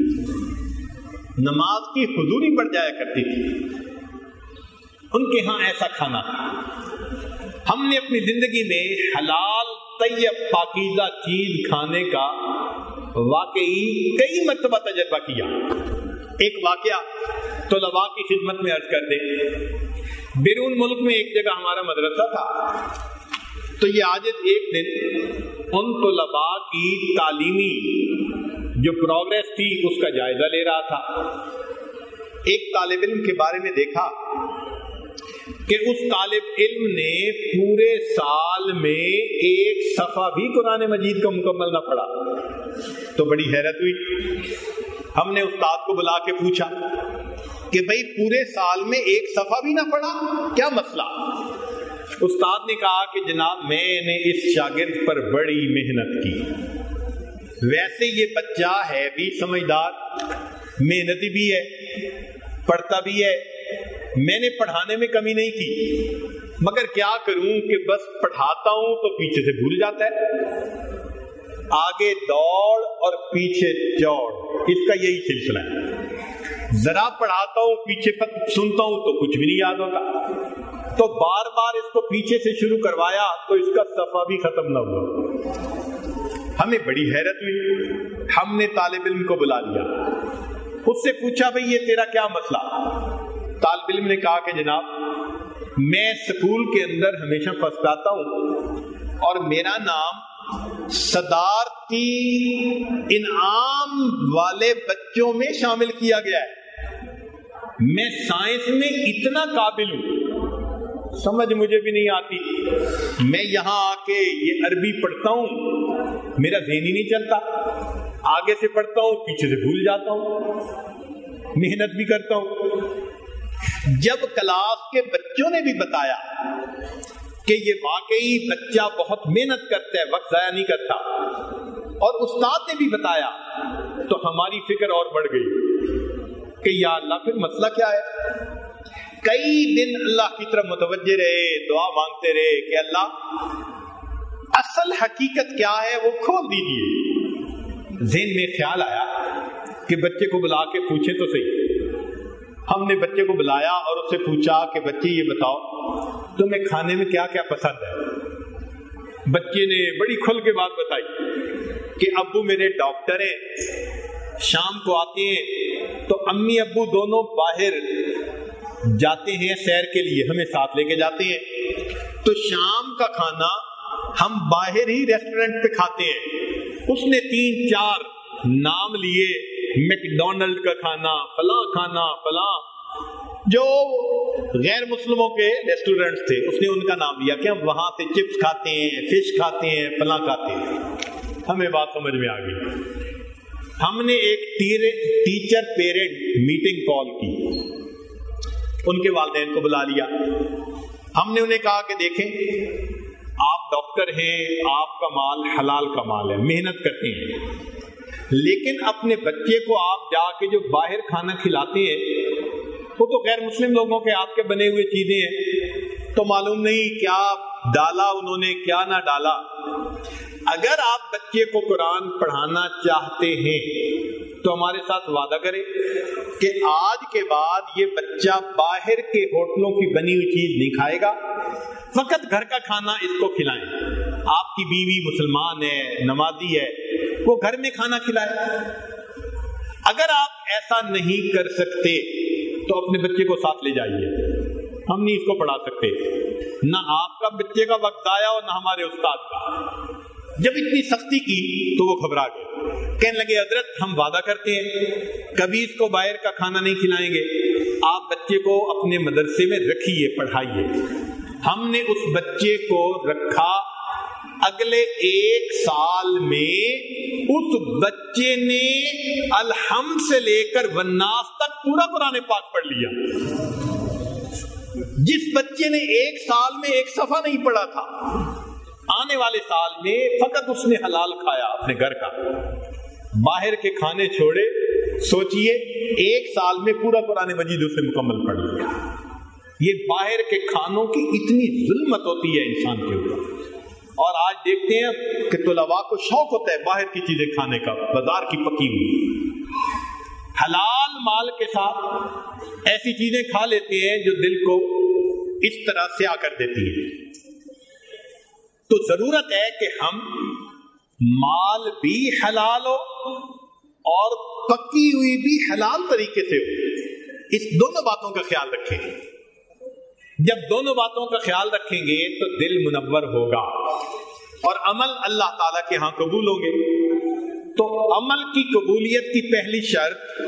نماز کی حضوری بڑھ جایا کرتی تھی۔ ان کے ہاں ایسا کھانا تھا۔ ہم نے اپنی زندگی میں حلال طیب پاکیزہ چیز کھانے کا واقعی کئی مرتبہ تجربہ کیا۔ ایک واقعہ طلباء کی خدمت میں عرض کر دیں۔ بیرون ملک میں ایک جگہ ہمارا مدرسہ تھا، تو یہ عاجز ایک دن ان طلباء کی تعلیمی جو پروگریس تھی اس کا جائزہ لے رہا تھا۔ ایک طالب علم کے بارے میں دیکھا کہ اس طالب علم نے پورے سال میں ایک صفحہ بھی قرآن مجید کا مکمل نہ پڑھا، تو بڑی حیرت ہوئی۔ ہم نے استاد کو بلا کے پوچھا کہ بھئی پورے سال میں ایک صفحہ بھی نہ پڑھا، کیا مسئلہ؟ استاد نے کہا کہ جناب میں نے اس شاگرد پر بڑی محنت کی، ویسے یہ بچہ ہے بھی سمجھدار، محنتی بھی ہے، پڑھتا بھی ہے، میں نے پڑھانے میں کمی نہیں کی، مگر کیا کروں کہ بس پڑھاتا ہوں تو پیچھے سے بھول جاتا ہے، آگے دوڑ اور پیچھے چوڑ، اس کا یہی سلسلہ ہے، ذرا پڑھاتا ہوں پیچھے سنتا ہوں تو کچھ بھی نہیں یاد ہوتا، تو بار بار اس کو پیچھے سے شروع کروایا تو اس کا صفحہ بھی ختم نہ ہوا۔ ہمیں بڑی حیرت ہوئی، ہم نے طالب علم کو بلا لیا، اس سے پوچھا بھئی یہ تیرا کیا مسئلہ؟ طالب علم نے کہا کہ جناب میں سکول کے اندر ہمیشہ فرسٹ آتا ہوں اور میرا نام صدارتی انعام والے بچوں میں شامل کیا گیا ہے، میں سائنس میں اتنا قابل ہوں، سمجھ مجھے بھی نہیں آتی، میں یہاں آ کے یہ عربی پڑھتا ہوں، میرا ذہن ہی نہیں چلتا، آگے سے پڑھتا ہوں پیچھے سے بھول جاتا ہوں، محنت بھی کرتا ہوں۔ جب کلاس کے بچوں نے بھی بتایا کہ یہ واقعی بچہ بہت محنت کرتا ہے، وقت ضائع نہیں کرتا، اور استاد نے بھی بتایا، تو ہماری فکر اور بڑھ گئی کہ یا اللہ پھر مسئلہ کیا ہے۔ کئی دن اللہ کی طرف متوجہ رہے، دعا مانگتے رہے کہ اللہ اصل حقیقت کیا ہے وہ کھول دیجیے۔ ذہن میں خیال آیا کہ بچے کو بلا کے پوچھے تو صحیح۔ ہم نے بچے کو بلایا اور اس سے پوچھا کہ بچے یہ بتاؤ تمہیں کھانے میں کیا کیا پسند ہے؟ بچے نے بڑی کھل کے بات بتائی کہ ابو میرے ڈاکٹر ہیں، شام کو آتے ہیں تو امی ابو دونوں باہر جاتے ہیں سیر کے لیے، ہمیں ساتھ لے کے جاتے ہیں، تو شام کا کھانا ہم باہر ہی ریسٹورنٹ پہ کھاتے ہیں۔ اس نے تین چار نام لیے، میک ڈونلڈ کا کھانا، فلاں کھانا، فلاں جو غیر مسلموں کے ریسٹورنٹس تھے اس نے ان کا نام لیا کہ ہم وہاں سے چپس کھاتے ہیں، فش کھاتے ہیں، فلاں کھاتے ہیں۔ ہمیں بات سمجھ میں آ گئی۔ ہم نے ایک ٹیچر پیرنٹ میٹنگ کال کی، ان کے والدین کو بلا لیا۔ ہم نے انہیں کہا کہ دیکھیں آپ ڈاکٹر ہیں، آپ کا مال حلال کا مال ہے، محنت کرتے ہیں، لیکن اپنے بچے کو آپ جا کے جو باہر کھانا کھلاتے ہیں وہ تو غیر مسلم لوگوں کے آپ کے بنے ہوئے چیزیں ہیں، تو معلوم نہیں کیا ڈالا انہوں نے کیا نہ ڈالا۔ اگر آپ بچے کو قرآن پڑھانا چاہتے ہیں تو ہمارے ساتھ وعدہ کریں کہ آج کے بعد یہ بچہ باہر کے ہوٹلوں کی بنی ہوئی چیز نہیں کھائے گا، فقط گھر کا کھانا اس کو کھلائیں۔ آپ کی بیوی مسلمان ہے، نمازی ہے، وہ گھر میں کھانا کھلائے۔ اگر آپ ایسا نہیں کر سکتے تو اپنے بچے کو ساتھ لے جائیے، ہم نہیں اس کو پڑھا سکتے، نہ آپ کا بچے کا وقت آیا اور نہ ہمارے استاد کا۔ جب اتنی سختی کی تو وہ گھبرا گئے، کہنے لگے حضرت ہم وعدہ کرتے ہیں کبھی اس کو باہر کا کھانا نہیں کھلائیں گے، آپ بچے کو اپنے مدرسے میں رکھیے، پڑھائیے۔ ہم نے اس بچے کو رکھا، اگلے ایک سال میں اس بچے نے الحمد سے لے کر والناس تک پورا قرآن پاک پڑھ لیا۔ جس بچے نے ایک سال میں ایک صفحہ نہیں پڑھا تھا، آنے والے سال میں فقط اس نے حلال کھایا اپنے گھر کا، باہر کے کھانے چھوڑے۔ سوچئے ایک سال میں پورا قرآن مجید اس نے مکمل پڑھ لیا۔ یہ باہر کے کھانوں کی اتنی ظلمت ہوتی ہے انسان کے اوپر، اور آج دیکھتے ہیں کہ طلباء کو شوق ہوتا ہے باہر کی چیزیں کھانے کا، بازار کی پکی ہوئی۔ حلال مال کے ساتھ ایسی چیزیں کھا لیتے ہیں جو دل کو اس طرح سیاہ کر دیتی ہیں۔ تو ضرورت ہے کہ ہم مال بھی حلال ہو اور پکی ہوئی بھی حلال طریقے سے ہو، اس دونوں باتوں کا خیال رکھیں۔ جب دونوں باتوں کا خیال رکھیں گے تو دل منور ہوگا اور عمل اللہ تعالیٰ کے ہاں قبول ہوں گے۔ تو عمل کی قبولیت کی پہلی شرط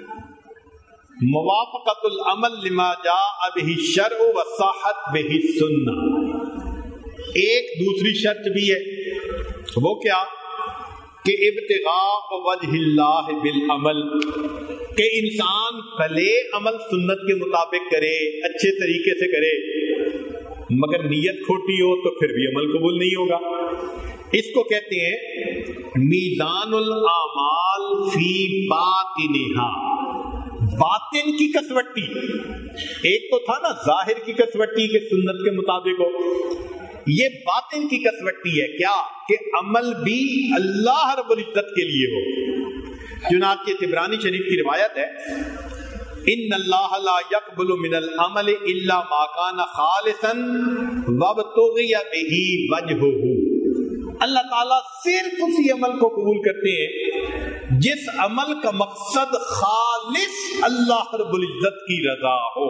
موافقت العمل لما جاء به الشرع وصحت به السنہ۔ ایک دوسری شرط بھی ہے، وہ کیا کہ ابتغاء وجہ اللہ بالعمل، کہ انسان بھلے عمل سنت کے مطابق کرے، اچھے طریقے سے کرے، مگر نیت کھوٹی ہو تو پھر بھی عمل قبول نہیں ہوگا۔ اس کو کہتے ہیں میزان الاعمال فی باطنہا، باطن کی کسوٹی۔ ایک تو تھا نا ظاہر کی کسوٹی کہ سنت کے مطابق ہو، یہ باطن کی کسوٹی ہے کیا کہ عمل بھی اللہ رب العزت کے لیے ہو۔ چنانچہ طبرانی شریف کی روایت ہے ان اللہ لا يقبل من العمل الا ما كان خالصا وابتغي به وجهه۔ اللہ تعالیٰ صرف اسی عمل کو قبول کرتے ہیں جس عمل کا مقصد خالص اللہ رب العزت کی رضا ہو۔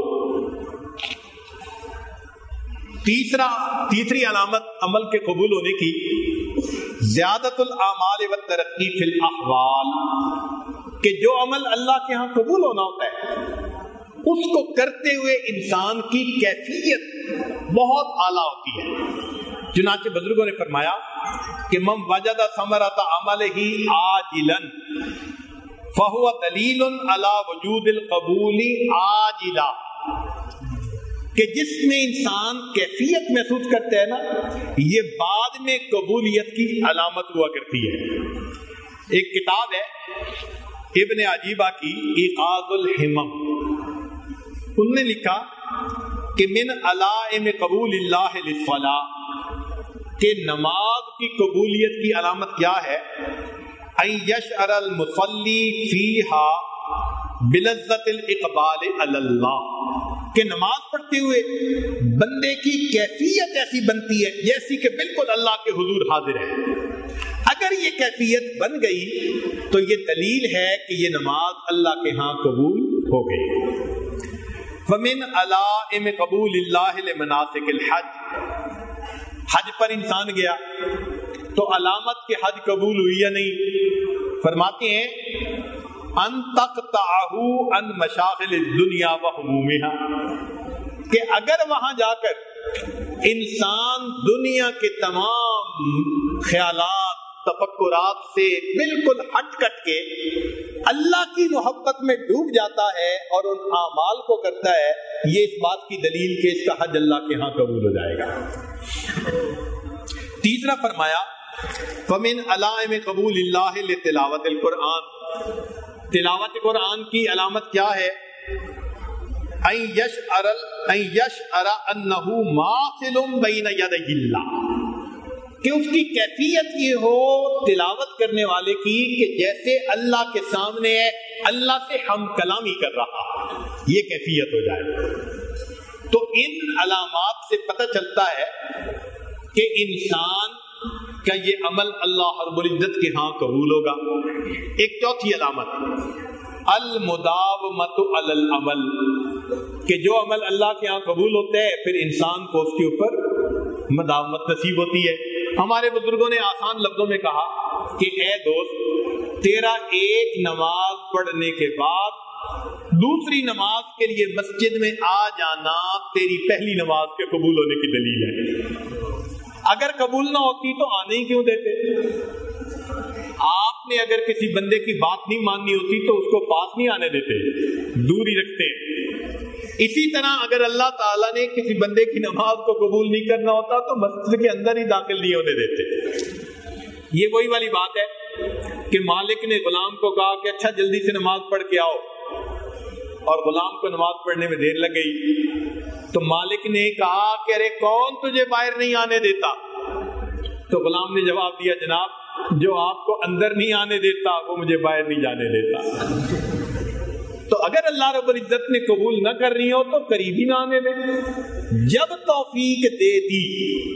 تیسرا تیسری علامت عمل کے قبول ہونے کی زیادت الاعمال والترقی فی الاحوال، کہ جو عمل اللہ کے ہاں قبول ہونا ہوتا ہے اس کو کرتے ہوئے انسان کی کیفیت بہت اعلیٰ ہوتی ہے۔ چنانچہ بزرگوں نے فرمایا کہ من وجد ثمرۃ عملہ عاجلا فہو دلیل علی وجود القبول عاجلا، کہ جس میں انسان کیفیت محسوس کرتا ہے نا، یہ بعد میں قبولیت کی علامت ہوا کرتی ہے۔ ایک کتاب ہے ابن عجیبہ کی ایقاظ الہمم، انہوں نے لکھا کہ من علائم قبول اللہ للصلاۃ، کہ نماز کی قبولیت کی علامت کیا ہے؟ ان یشعر المصلی فیہا بلذت الاقبال علی اللہ، کہ نماز پڑھتے ہوئے بندے کی کیفیت ایسی بنتی ہے جیسی کہ بالکل اللہ کے حضور حاضر ہے۔ اگر یہ کیفیت بن گئی تو یہ دلیل ہے کہ یہ نماز اللہ کے ہاں قبول ہو گئی۔ فمن علائم قبول اللہ لمناسک الحج، حج پر انسان گیا تو علامت کہ حج قبول ہوئی یا نہیں، فرماتے ہیں ان تقطعہ عن مشاغل الدنیا وہمومها، کہ اگر وہاں جا کر انسان دنیا کے تمام خیالات تفکرات سے بالکل ہٹ کٹ کے اللہ کی محبت میں ڈوب جاتا ہے اور ان اعمال کو کرتا ہے، یہ اس بات کی دلیل کہ اس کا حج اللہ کے ہاں قبول ہو جائے گا۔ تیسرا فرمایا فمن علائم قبول اللہ لتلاوت القرآن، تلاوت قرآن کی علامت کیا ہے؟ ان یشعر ان یشعر انہ ماثل بین یدی اللہ، کہ اس کی کیفیت یہ ہو تلاوت کرنے والے کی کہ جیسے اللہ کے سامنے ہے، اللہ سے ہم کلامی کر رہا، یہ کیفیت ہو جائے۔ تو ان علامات سے پتہ چلتا ہے کہ انسان کا یہ عمل اللہ رب العزت کے ہاں قبول ہوگا۔ ایک چوتھی علامت المداومۃ علی العمل، کہ جو عمل اللہ کے ہاں قبول ہوتا ہے پھر انسان کو اس کے اوپر مداومت نصیب ہوتی ہے۔ ہمارے بزرگوں نے آسان لفظوں میں کہا کہ اے دوست، تیرا ایک نماز پڑھنے کے بعد دوسری نماز کے لیے مسجد میں آ جانا تیری پہلی نماز کے قبول ہونے کی دلیل ہے۔ اگر قبول نہ ہوتی تو آنے ہی کیوں دیتے؟ آپ نے اگر کسی بندے کی بات نہیں ماننی ہوتی تو اس کو پاس نہیں آنے دیتے، دور ہی رکھتے۔ اسی طرح اگر اللہ تعالیٰ نے کسی بندے کی نماز کو قبول نہیں کرنا ہوتا تو مسجد کے اندر ہی داخل نہیں ہونے دیتے۔ یہ وہی والی بات ہے کہ مالک نے غلام کو کہا کہ اچھا جلدی سے نماز پڑھ کے آؤ، اور غلام کو نماز پڑھنے میں دیر لگ گئی تو مالک نے کہا کہ ارے کون تجھے باہر نہیں آنے دیتا؟ تو غلام نے جواب دیا جناب جو آپ کو اندر نہیں آنے دیتا وہ مجھے باہر نہیں جانے دیتا۔ تو اگر اللہ رب العزت نے قبول نہ کر رہی ہو تو قریب ہی نہ آنے دے۔ جب توفیق دے دی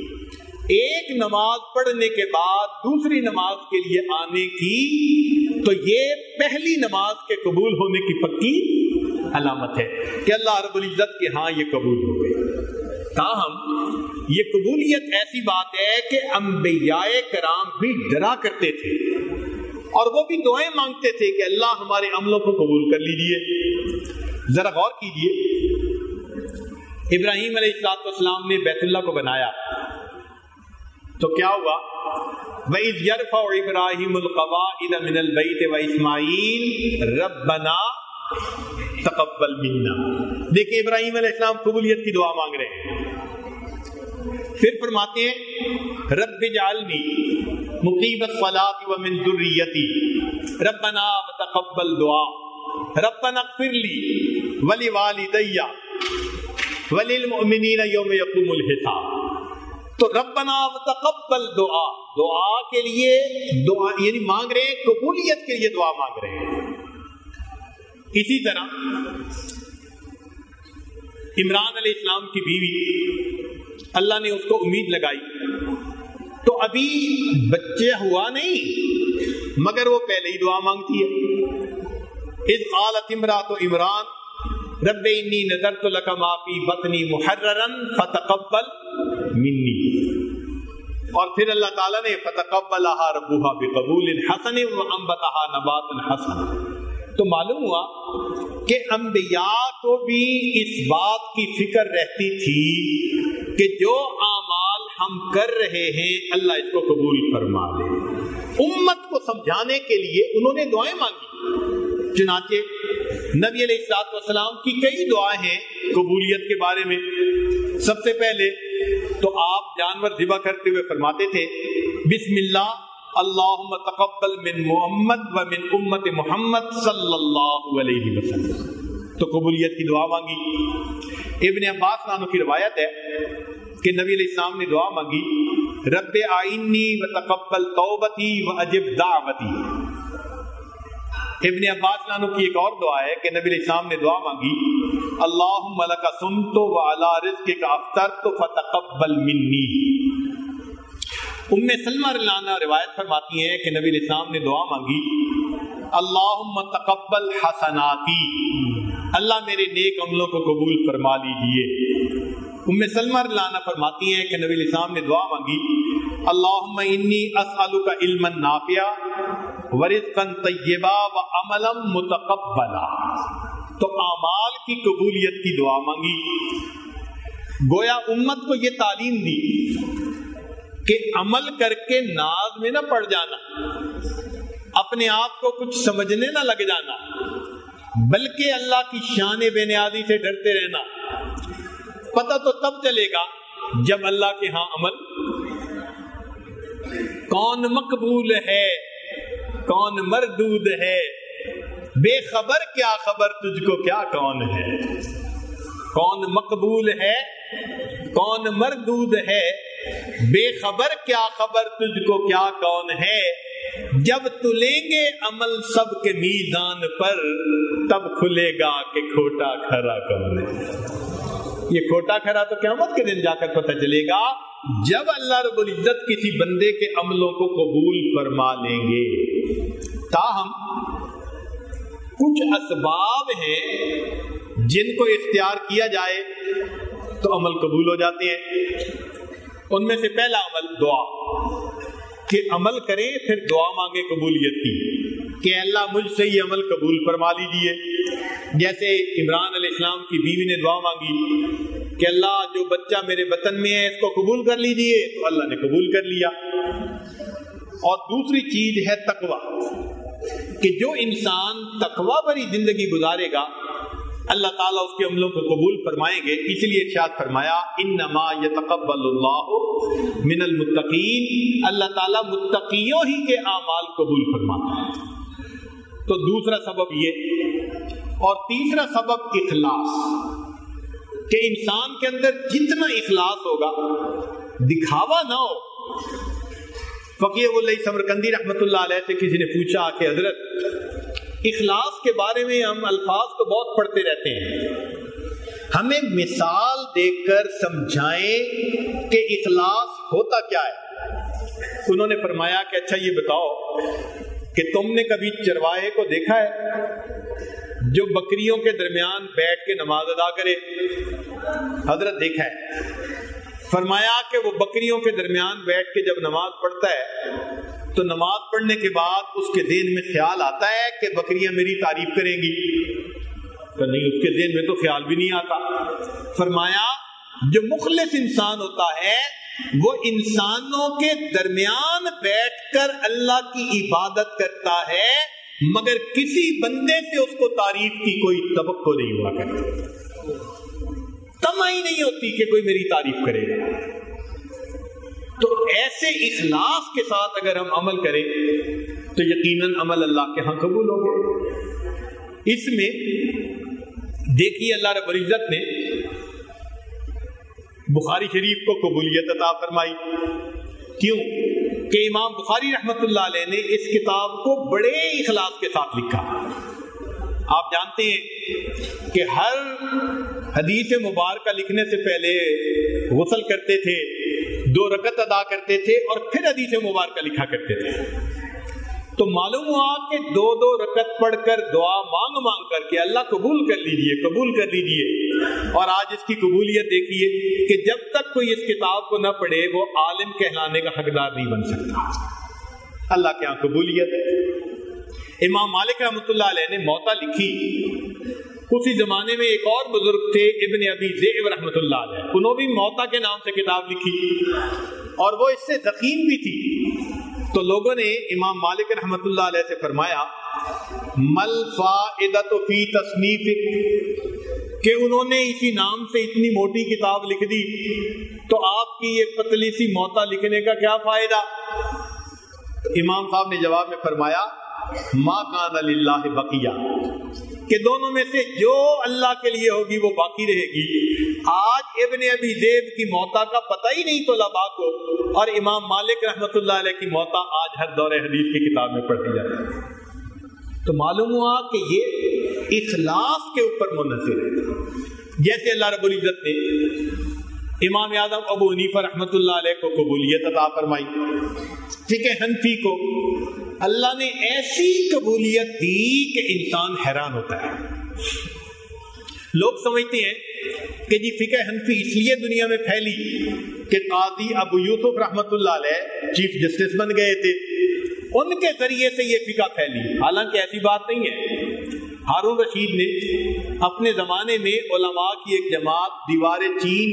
ایک نماز پڑھنے کے بعد دوسری نماز کے لیے آنے کی تو یہ پہلی نماز کے قبول ہونے کی پکی علامت ہے کہ اللہ رب العزت کے ہاں یہ قبول ہو گئی۔ تاہم یہ قبولیت ایسی بات ہے کہ انبیاء کرام بھی ڈرا کرتے تھے اور وہ بھی دعائیں مانگتے تھے کہ اللہ ہمارے عملوں کو قبول کر لیجئے۔ ذرا غور کیجئے، ابراہیم علیہ السلام نے بیت اللہ کو بنایا تو کیا ہوا؟ وَإِذْ يَرْفَعُ إِبْرَاهِيمُ الْقَوَاعِدَ مِنَ الْبَيْتِ وَإِسْمَاعِيلُ رَبَّنَا تَقَبَّلْ مِنَّا۔ دیکھیں ابراہیم علیہ السلام قبولیت کی دعا مانگ رہے ہیں، پھر فرماتے ہیں رب اجعلنی مقیم الصلاۃ ومن ذریتی ربنا وتقبل دعا ربنا اغفر لی ولوالدی وللمؤمنین یوم یقوم الحساب۔ تو ربنا وتقبل دعا، دعا کے لیے دعا یعنی مانگ رہے ہیں، قبولیت کے لیے دعا مانگ رہے ہیں۔ اسی طرح عمران علیہ السلام کی بیوی، اللہ نے اس کو امید لگائی تو ابھی بچے ہوا نہیں مگر وہ پہلے ہی دعا مانگتی ہے۔ اذ قالت امرأۃ عمران رب انی نذرت لک ما فی بطنی محررا فتقبل منی، اور پھر اللہ تعالیٰ نے فتقبلها ربها بقبول حسن وانبتها نباتا حسنا۔ تو معلوم ہوا کہ انبیاء کو بھی اس بات کی فکر رہتی تھی کہ جو اعمال ہم کر رہے ہیں اللہ اس کو قبول فرما لے۔ امت کو سمجھانے کے لیے انہوں نے دعائیں مانگی، چنانچہ نبی علیہ الصلوۃ والسلام کی کئی دعائیں ہیں قبولیت کے بارے میں۔ سب سے پہلے تو آپ جانور ذبح کرتے ہوئے فرماتے تھے بسم اللہ اللہم تقبل من محمد و من امت محمد صلی اللہ علیہ وسلم، تو قبولیت کی دعا مانگی۔ ابن عباس عنہ کی روایت ہے کہ نبی علیہ السلام نے دعا مانگی رب آئینی و تقبل توبتی و اجب دعوتی۔ ابن عباس عنہ کی ایک اور دعا ہے کہ نبی علیہ السلام نے دعا مانگی، اللہم لک صمت و علی رزقک افطرت فتقبل منی۔ ام سلمہ رضی اللہ عنہا روایت فرماتی ہیں کہ نبی علیہ السلام نے دعا مانگی، اللہم تقبل حسناتی، اللہ میرے نیک عملوں کو قبول فرما لیجئے۔ ام سلمہ رضی اللہ عنہا فرماتی ہیں کہ نبی علیہ السلام نے دعا مانگی، اللہم انی اسألک علما نافعا ورزقا طیبا وعملا متقبلا۔ تو اعمال کی قبولیت کی دعا مانگی، گویا امت کو یہ تعلیم دی کہ عمل کر کے ناز میں نہ پڑ جانا، اپنے آپ کو کچھ سمجھنے نہ لگ جانا، بلکہ اللہ کی شان بے نیازی سے ڈرتے رہنا۔ پتہ تو تب چلے گا جب اللہ کے ہاں عمل کون مقبول ہے کون مردود ہے، بے خبر کیا خبر تجھ کو کیا کون ہے، کون مقبول ہے کون مردود ہے، بے خبر کیا خبر تجھ کو کیا کون ہے۔ جب تلیں گے عمل سب کے میزان پر، تب کھلے گا کہ کھوٹا کھرا کون ہے۔ یہ کھوٹا کھرا تو قیامت کے دن جا کر پتہ چلے گا، جب اللہ رب العزت کسی بندے کے عملوں کو قبول فرما لیں گے۔ تاہم کچھ اسباب ہیں جن کو اختیار کیا جائے تو عمل قبول ہو جاتے ہیں۔ ان میں سے پہلا عمل دعا، کہ عمل کریں پھر دعا مانگے قبولیت کی، کہ اللہ مجھ سے یہ عمل قبول فرما لیجیے۔ جیسے عمران علیہ السلام کی بیوی نے دعا مانگی کہ اللہ جو بچہ میرے بطن میں ہے اس کو قبول کر لیجیے، تو اللہ نے قبول کر لیا۔ اور دوسری چیز ہے تقویٰ، کہ جو انسان تقویٰ بھری زندگی گزارے گا اللہ تعالیٰ اس کے عملوں کو قبول فرمائیں گے۔ اس لیے ارشاد فرمایا انما یتقبل اللہ من المتقین، اللہ تعالیٰ متقیوں ہی کے اعمال قبول فرماتا ہے۔ تو دوسرا سبب یہ، اور تیسرا سبب اخلاص، کہ انسان کے اندر جتنا اخلاص ہوگا، دکھاوا نہ ہو۔ فقیہ اللہ سمرقندی رحمۃ اللہ علیہ سے کسی نے پوچھا کہ حضرت اخلاص کے بارے میں ہم الفاظ تو بہت پڑھتے رہتے ہیں، ہمیں مثال دے کر سمجھائیں کہ اخلاص ہوتا کیا ہے۔ انہوں نے فرمایا کہ اچھا یہ بتاؤ کہ تم نے کبھی چرواہے کو دیکھا ہے جو بکریوں کے درمیان بیٹھ کے نماز ادا کرے؟ حضرت دیکھا ہے۔ فرمایا کہ وہ بکریوں کے درمیان بیٹھ کے جب نماز پڑھتا ہے تو نماز پڑھنے کے بعد اس کے ذہن میں خیال آتا ہے کہ بکریاں میری تعریف کریں گی؟ تو نہیں، اس کے ذہن میں تو خیال بھی نہیں آتا۔ فرمایا جو مخلص انسان ہوتا ہے وہ انسانوں کے درمیان بیٹھ کر اللہ کی عبادت کرتا ہے، مگر کسی بندے سے اس کو تعریف کی کوئی توقع نہیں ہوا کرتی، تمنا ہی نہیں ہوتی کہ کوئی میری تعریف کرے گا۔ تو ایسے اخلاص کے ساتھ اگر ہم عمل کریں تو یقیناً عمل اللہ کے ہاں قبول ہوگا۔ اس میں دیکھیے اللہ رب العزت نے بخاری شریف کو قبولیت عطا فرمائی۔ کیوں؟ کہ امام بخاری رحمت اللہ علیہ نے اس کتاب کو بڑے اخلاص کے ساتھ لکھا۔ آپ جانتے ہیں کہ ہر حدیث مبارکہ لکھنے سے پہلے غسل کرتے تھے، دو رکعت ادا کرتے تھے اور پھر حدیث مبارکہ لکھا کرتے تھے۔ تو معلوم ہوا کہ دو دو رکعت پڑھ کر دعا مانگ مانگ کر کے اللہ قبول کر لیجئے قبول کر لیجئے۔ اور آج اس کی قبولیت دیکھیے کہ جب تک کوئی اس کتاب کو نہ پڑھے وہ عالم کہلانے کا حقدار نہیں بن سکتا۔ اللہ کے یہاں قبولیت ہے۔ امام مالک رحمۃ اللہ علیہ نے موطا لکھی، اسی زمانے میں ایک اور بزرگ تھے ابن ابی ذئب رحمۃ اللہ علیہ، انہوں نے بھی موطا کے نام سے کتاب لکھی اور وہ اس سے ذخیم بھی تھی۔ تو لوگوں نے امام مالک رحمۃ اللہ علیہ سے فرمایا مل فائدۃ فی تصنیفک، کہ انہوں نے اسی نام سے اتنی موٹی کتاب لکھ دی تو آپ کی یہ پتلی سی موطا لکھنے کا کیا فائدہ؟ امام صاحب نے جواب میں فرمایا ما کان للہ بقیہ، کہ دونوں میں سے جو اللہ کے لیے ہوگی وہ باقی رہے گی۔ آج ابن ابی ذئب کی موتا کا پتہ ہی نہیں طلباء کو، اور امام مالک رحمۃ اللہ علیہ کی موتا آج ہر دور حدیث کی کتاب میں پڑھی جاتی ہے۔ تو معلوم ہوا کہ یہ اخلاص کے اوپر منحصر ہے۔ جیسے اللہ رب العزت نے امام اعظم ابو حنیفہ رحمۃ اللہ علیہ کو قبولیت عطا فرمائی، فقہ حنفی کو اللہ نے ایسی قبولیت دی کہ انسان حیران ہوتا ہے۔ لوگ سمجھتے ہیں کہ جی فقہ حنفی اس لیے دنیا میں پھیلی کہ قاضی ابو یوسف رحمۃ اللہ علیہ چیف جسٹس بن گئے تھے، ان کے ذریعے سے یہ فقہ پھیلی، حالانکہ ایسی بات نہیں ہے۔ ہارون رشید نے اپنے زمانے میں علماء کی ایک جماعت دیوار چین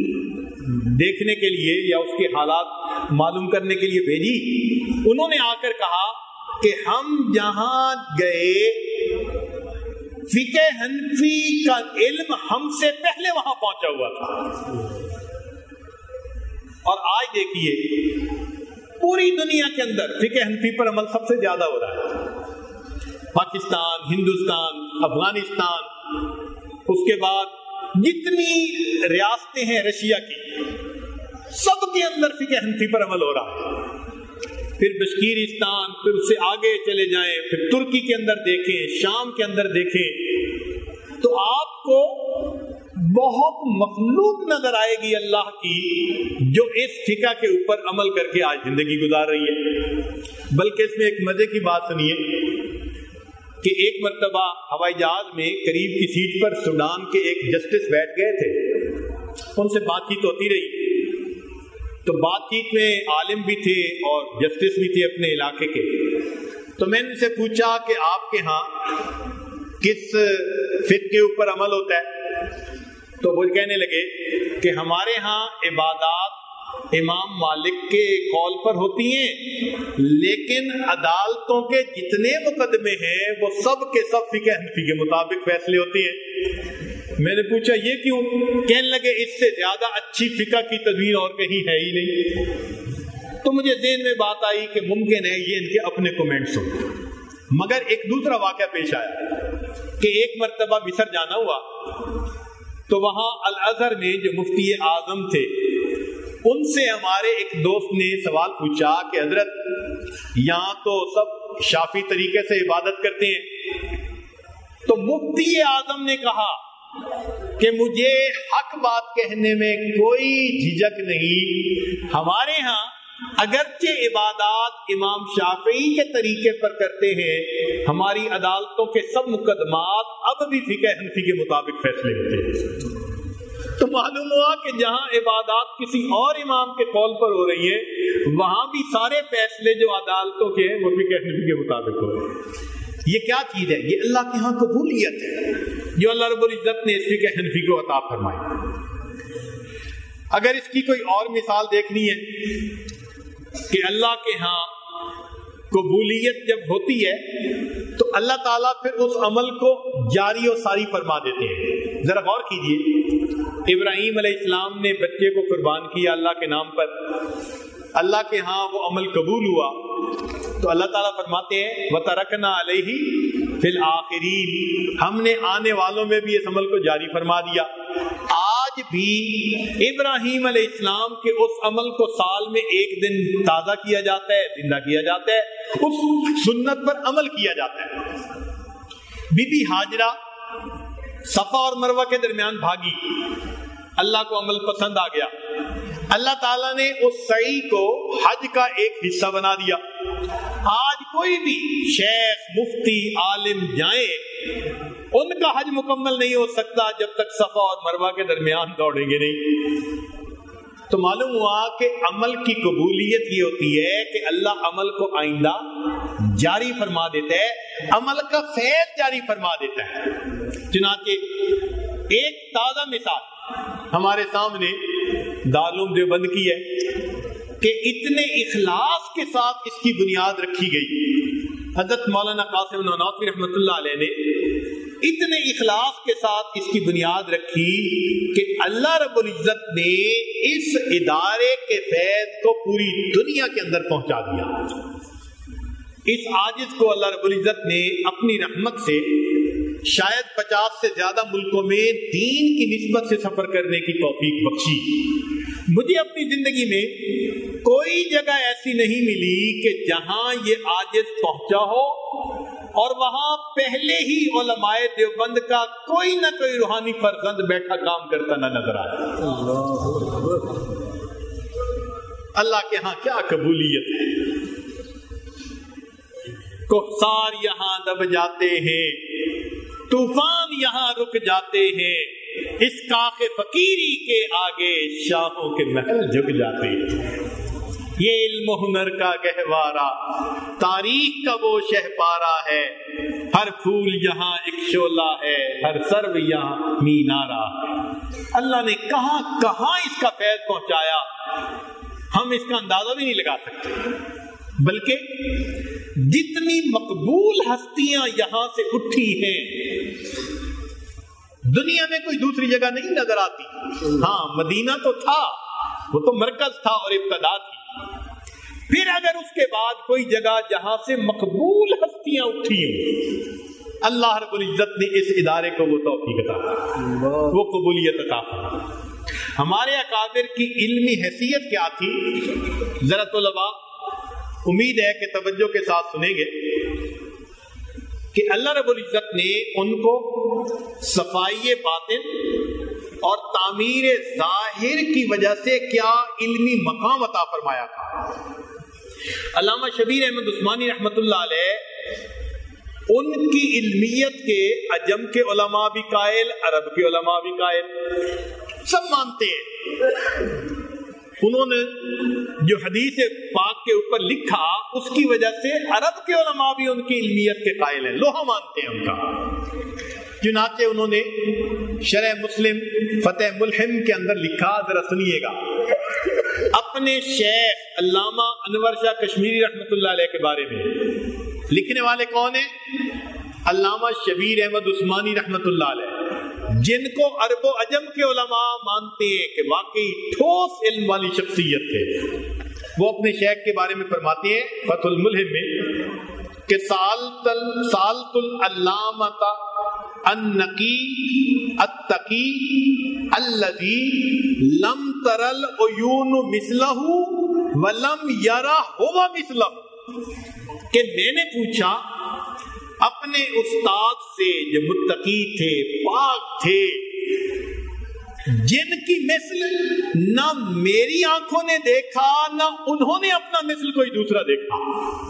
دیکھنے کے لیے یا اس کے حالات معلوم کرنے کے لیے بھیجی۔ انہوں نے آ کر کہا کہ ہم جہاں گئے فقہ حنفی کا علم ہم سے پہلے وہاں پہنچا ہوا تھا، اور آج دیکھیے پوری دنیا کے اندر فقہ حنفی پر عمل سب سے زیادہ ہو رہا ہے۔ پاکستان، ہندوستان، افغانستان، اس کے بعد جتنی ریاستیں ہیں رشیا کی، سب کے اندر فقہ حنفی پر عمل ہو رہا ہے۔ پھر بشکیرستان، پھر اس سے آگے چلے جائیں، پھر ترکی کے اندر دیکھیں، شام کے اندر دیکھیں، تو آپ کو بہت مخلوق نظر آئے گی اللہ کی جو اس فقہ کے اوپر عمل کر کے آج زندگی گزار رہی ہے۔ بلکہ اس میں ایک مزے کی بات سنیے کہ ایک مرتبہ ہوائی جہاز میں قریب کی سیٹ پر سوڈان کے ایک جسٹس بیٹھ گئے تھے، ان سے بات چیت ہوتی رہی، تو بات چیت میں عالم بھی تھے اور جسٹس بھی تھے اپنے علاقے کے۔ تو میں نے ان سے پوچھا کہ آپ کے ہاں کس فقہ کے اوپر عمل ہوتا ہے؟ تو وہ کہنے لگے کہ ہمارے ہاں عبادات امام مالک کے قول پر ہوتی ہیں، لیکن عدالتوں کے جتنے مقدمے ہیں وہ سب کے سب فقہ حنفی کے مطابق فیصلے ہوتے ہیں۔ میں نے پوچھا یہ کیوں؟ کہنے لگے اس سے زیادہ اچھی فقہ کی تدوین اور کہیں ہے ہی نہیں۔ تو مجھے ذہن میں بات آئی کہ ممکن ہے یہ ان کے اپنے کومنٹس ہوں، مگر ایک دوسرا واقعہ پیش آیا کہ ایک مرتبہ مصر جانا ہوا، تو وہاں الازہر میں جو مفتی اعظم تھے ان سے ہمارے ایک دوست نے سوال پوچھا کہ حضرت یہاں تو سب شافعی طریقے سے عبادت کرتے ہیں، تو مفتی اعظم نے کہا کہ مجھے حق بات کہنے میں کوئی جھجک نہیں، ہمارے ہاں اگرچہ عبادات امام شافعی کے طریقے پر کرتے ہیں، ہماری عدالتوں کے سب مقدمات اب بھی فقہ حنفی کے مطابق فیصلے ہوتے ہیں۔ تو معلوم ہوا کہ جہاں عبادات کسی اور امام کے قول پر ہو رہی ہیں، وہاں بھی سارے فیصلے جو عدالتوں کے ہیں وہ فقہ حنفی کے مطابق ہو رہے ہیں۔ یہ کیا چیز ہے؟ یہ اللہ کے ہاں قبولیت ہے جو اللہ رب العزت نے اس فقہ حنفی کو عطا فرمائی۔ اگر اس کی کوئی اور مثال دیکھنی ہے کہ اللہ کے ہاں قبولیت جب ہوتی ہے تو اللہ تعالیٰ پھر اس عمل کو جاری و ساری فرما دیتے ہیں۔ ذرا غور کیجئے، ابراہیم علیہ السلام نے بچے کو قربان کیا اللہ کے نام پر، اللہ کے ہاں وہ عمل قبول ہوا، تو اللہ تعالیٰ فرماتے ہیں وَتَرَكْنَا عَلَيْهِ فِي الْآخِرِينَ، ہم نے آنے والوں میں بھی اس عمل کو جاری فرما دیا۔ آج بھی ابراہیم علیہ السلام کے اس عمل کو سال میں ایک دن تازہ کیا جاتا ہے، زندہ کیا جاتا ہے، اس سنت پر عمل کیا جاتا ہے۔ بی بی ہاجرہ صفا اور مروہ کے درمیان بھاگی، اللہ کو عمل پسند آ گیا، اللہ تعالیٰ نے اس سعی کو حج کا ایک حصہ بنا دیا۔ آج کوئی بھی شیخ، مفتی، عالم جائیں، ان کا حج مکمل نہیں ہو سکتا جب تک صفا اور مروہ کے درمیان دوڑیں گے نہیں۔ تو معلوم ہوا کہ عمل کی قبولیت یہ ہوتی ہے کہ اللہ عمل کو آئندہ جاری فرما دیتا ہے، عمل کا فیض جاری فرما دیتا ہے۔ چنانچہ ایک تازہ مثال ہمارے سامنے دارالعلوم دیوبند کی ہے کہ اتنے اخلاص کے ساتھ اس کی بنیاد رکھی گئی۔ حضرت مولانا قاسم نانوتوی رحمۃ اللہ علیہ نے اتنے اخلاص کے ساتھ اس کی بنیاد رکھی کہ اللہ رب العزت نے اس ادارے کے فیض کو پوری دنیا کے اندر پہنچا دیا۔ اس عاجز کو اللہ رب العزت نے اپنی رحمت سے شاید پچاس سے زیادہ ملکوں میں دین کی نسبت سے سفر کرنے کی توفیق بخشی. مجھے اپنی زندگی میں کوئی جگہ ایسی نہیں ملی کہ جہاں یہ عاجز پہنچا ہو اور وہاں پہلے ہی علماء دیوبند کا کوئی نہ کوئی روحانی فرزند بیٹھا کام کرتا نہ نظر آئے. اللہ کے ہاں کیا قبولیت ہے. کوثار یہاں دب جاتے ہیں، طوفان یہاں رک جاتے ہیں، اس کاخ فقیری کے آگے شاہوں کے محل جھک جاتے ہیں. یہ علم و ہنر کا گہوارہ تاریخ کا وہ شہپارہ ہے، ہر پھول یہاں ایک شعلہ ہے، ہر سرو یہاں مینارہ ہے. اللہ نے کہاں کہاں اس کا فیض پہنچایا ہم اس کا اندازہ بھی نہیں لگا سکتے. بلکہ جتنی مقبول ہستیاں یہاں سے اٹھی ہیں دنیا میں کوئی دوسری جگہ نہیں نظر آتی. ہاں مدینہ تو تھا، وہ تو مرکز تھا اور ابتدا تھی. پھر اگر اس کے بعد کوئی جگہ جہاں سے مقبول ہستیاں اٹھی ہوں، اللہ رب العزت نے اس ادارے کو وہ توفیق عطا کی، وہ قبولیت عطا کی. ہمارے اکابر کی علمی حیثیت کیا تھی؟ ذرا طلباء امید ہے کہ توجہ کے ساتھ سنیں گے کہ اللہ رب العزت نے ان کو صفائی باطن اور تعمیر ظاہر کی وجہ سے کیا علمی مقام عطا فرمایا تھا. علامہ شبیر احمد عثمانی رحمت اللہ علیہ ان کی علمیت کے عجم کے علماء بھی قائل، عرب کے علماء بھی قائل، سب مانتے ہیں. انہوں نے جو حدیث پاک کے اوپر لکھا اس کی وجہ سے عرب کے علماء بھی ان کی علمیت کے قائل ہیں، لوہا مانتے ہیں ان کا. چنانچہ انہوں نے شرح مسلم فتح ملحم کے اندر لکھا، ذرا سنیے گا، اپنے شیخ علامہ انور شاہ کشمیری رحمت اللہ علیہ کے بارے میں. لکھنے والے کون ہیں؟ علامہ شبیر احمد عثمانی رحمت اللہ علیہ، جن کو عرب و عجم کے علماء مانتے ہیں کہ واقعی ٹھوس علم والی شخصیت تھے. وہ اپنے شیخ کے بارے میں فرماتے ہیں فتح الملہم میں کہ سالت سالت العلامۃ النقی التقی الذی لم تر العیون مثلہ ولم یرہ ہوا مثلہ، کہ میں نے پوچھا اپنے استاد سے جو متقی تھے، پاک تھے، جن کی مثل نہ میری آنکھوں نے دیکھا نہ انہوں نے اپنا مثل کوئی دوسرا دیکھا.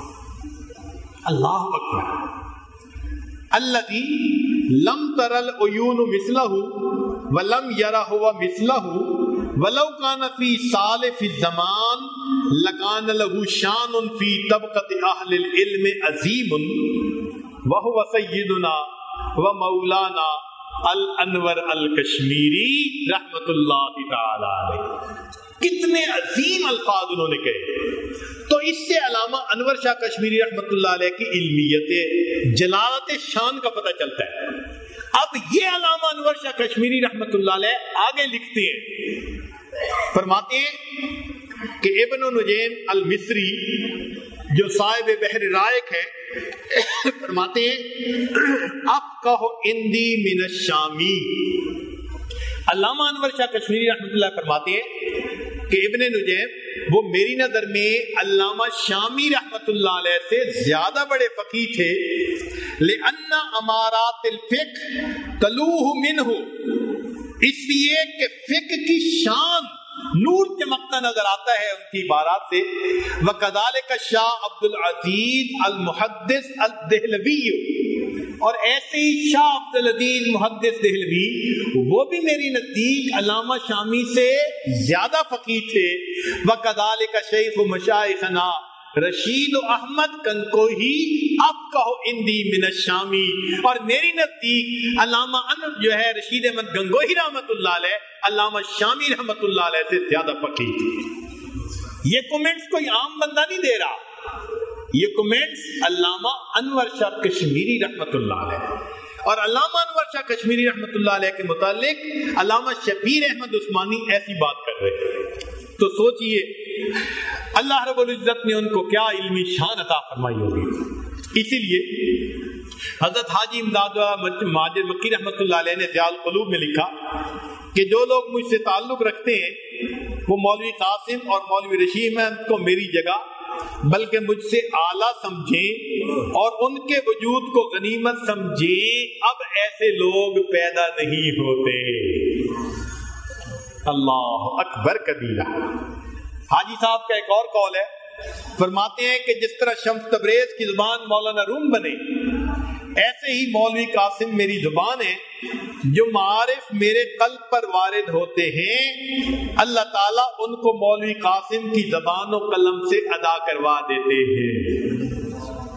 اللہ اکبر. الذی لم تر العیون مثلہ ولم یرہ مثلہ ولو کان فی سالف الزمان لکان لہ شان فی طبقۃ اہل العلم عظیم وَهُوَ سَيِّدُنَا وَمَوْلَانَا الانور الکشمیری رحمت اللہ تعالی علیہ. کتنے عظیم الفاظ انہوں نے کہے. تو اس سے علامہ انور شاہ کشمیری رحمت اللہ علیہ کی علمیت جلالت شان کا پتہ چلتا ہے. اب یہ علامہ انور شاہ کشمیری رحمت اللہ علیہ آگے لکھتے ہیں، فرماتے ہیں کہ ابن نجیم المصری جو صاحب بحر رائق ہے فرماتے ہیں افقہ اندی من الشامی. علامہ انور شاہ کشمیری رحمۃ اللہ فرماتے ہیں کہ ابن نجیم وہ میری نظر میں علامہ شامی رحمۃ اللہ علیہ سے زیادہ بڑے فقیہ تھے. لأن امارات الفقہ تلوہ منہ، اس لیے کہ فقہ کی شان نور چمکتا نظر آتا ہے ان کی عبارات سے. وَكَذَلِكَ شاہ عبد العزیز المحدث الدہلوی، اور ایسے ہی شاہ عبد العزیز محدث دہلوی وہ بھی میری نزدیک علامہ شامی سے زیادہ فقیہ تھے. وَكَذَلِكَ شیخ مشائخنا رشید احمد کنکوہی افقہ اندی من الشامی، اور میری نزدیک علامہ جو ہے رشید احمد گنگوہی رحمت اللہ علیہ علامہ شامی رحمت اللہ علیہ سے زیادہ فقیہ. یہ کومنٹس کوئی عام بندہ نہیں دے رہا، یہ کومنٹس علامہ انور شاہ کشمیری رحمت اللہ علیہ. اور علامہ انور شاہ کشمیری رحمت اللہ علیہ کے متعلق علامہ شبیر احمد عثمانی ایسی بات کر رہے ہیں. تو سوچئے اللہ رب العزت نے ان کو کیا علمی شان عطا فرمائی ہوگی. اسی لیے حضرت حاجی امداد ماجد مکی رحمۃ اللہ علیہ نے ضیاء القلوب میں لکھا کہ جو لوگ مجھ سے تعلق رکھتے ہیں وہ مولوی قاسم اور مولوی رشید احمد کو میری جگہ بلکہ مجھ سے اعلیٰ سمجھیں اور ان کے وجود کو غنیمت سمجھیں. اب ایسے لوگ پیدا نہیں ہوتے. اللہ اکبر کبیرہ. حاجی صاحب کا ایک اور قول ہے، فرماتے ہیں کہ جس طرح شمس تبریز کی زبان مولانا روم بنے، ایسے ہی مولوی قاسم میری زبان ہے. جو معارف میرے قلب پر وارد ہوتے ہیں اللہ تعالیٰ ان کو مولوی قاسم کی زبان و قلم سے ادا کروا دیتے ہیں.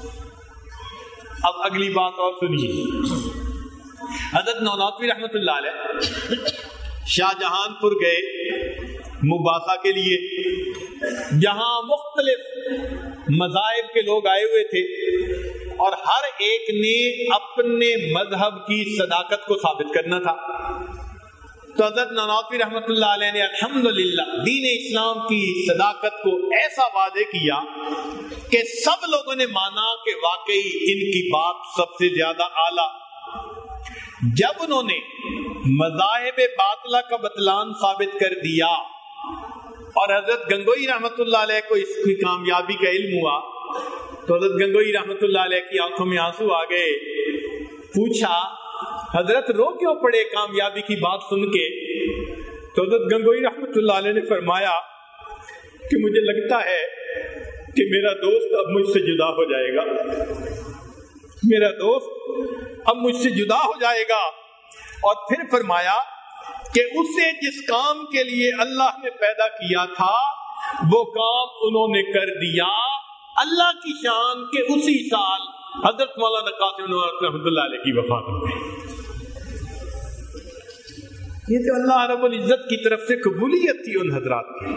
اب اگلی بات اور سنیے. حضرت نوناتوی رحمت اللہ علیہ شاہ جہان پور گئے مباحثہ کے لیے، جہاں مختلف مذاہب کے لوگ آئے ہوئے تھے اور ہر ایک نے اپنے مذہب کی صداقت کو ثابت کرنا تھا. تو حضرت نوناتوی رحمت اللہ علیہ نے الحمدللہ دین اسلام کی صداقت کو ایسا واضح کیا کہ سب لوگوں نے مانا کہ واقعی ان کی بات سب سے زیادہ اعلیٰ. جب انہوں نے مذاہب باطلہ کا بطلان ثابت کر دیا اور حضرت گنگوئی رحمت اللہ علیہ کو اس کی کامیابی کا علم ہوا تو حضرت گنگوئی رحمت اللہ علیہ کی آنکھوں میں آنسو آ گئے. پوچھا حضرت رو کیوں پڑے کامیابی کی بات سن کے؟ تو حضرت گنگوئی رحمت اللہ علیہ نے فرمایا کہ مجھے لگتا ہے کہ میرا دوست اب مجھ سے جدا ہو جائے گا. میرا دوست اب مجھ سے جدا ہو جائے گا. اور پھر فرمایا کہ اسے جس کام کے لیے اللہ نے پیدا کیا تھا وہ کام انہوں نے کر دیا. اللہ کی شان کے اسی سال حضرت مولانا قاسم رحمۃ اللہ علیہ کی وفات ہو گئی. یہ تو اللہ رب العزت کی طرف سے قبولیت تھی ان حضرات کی.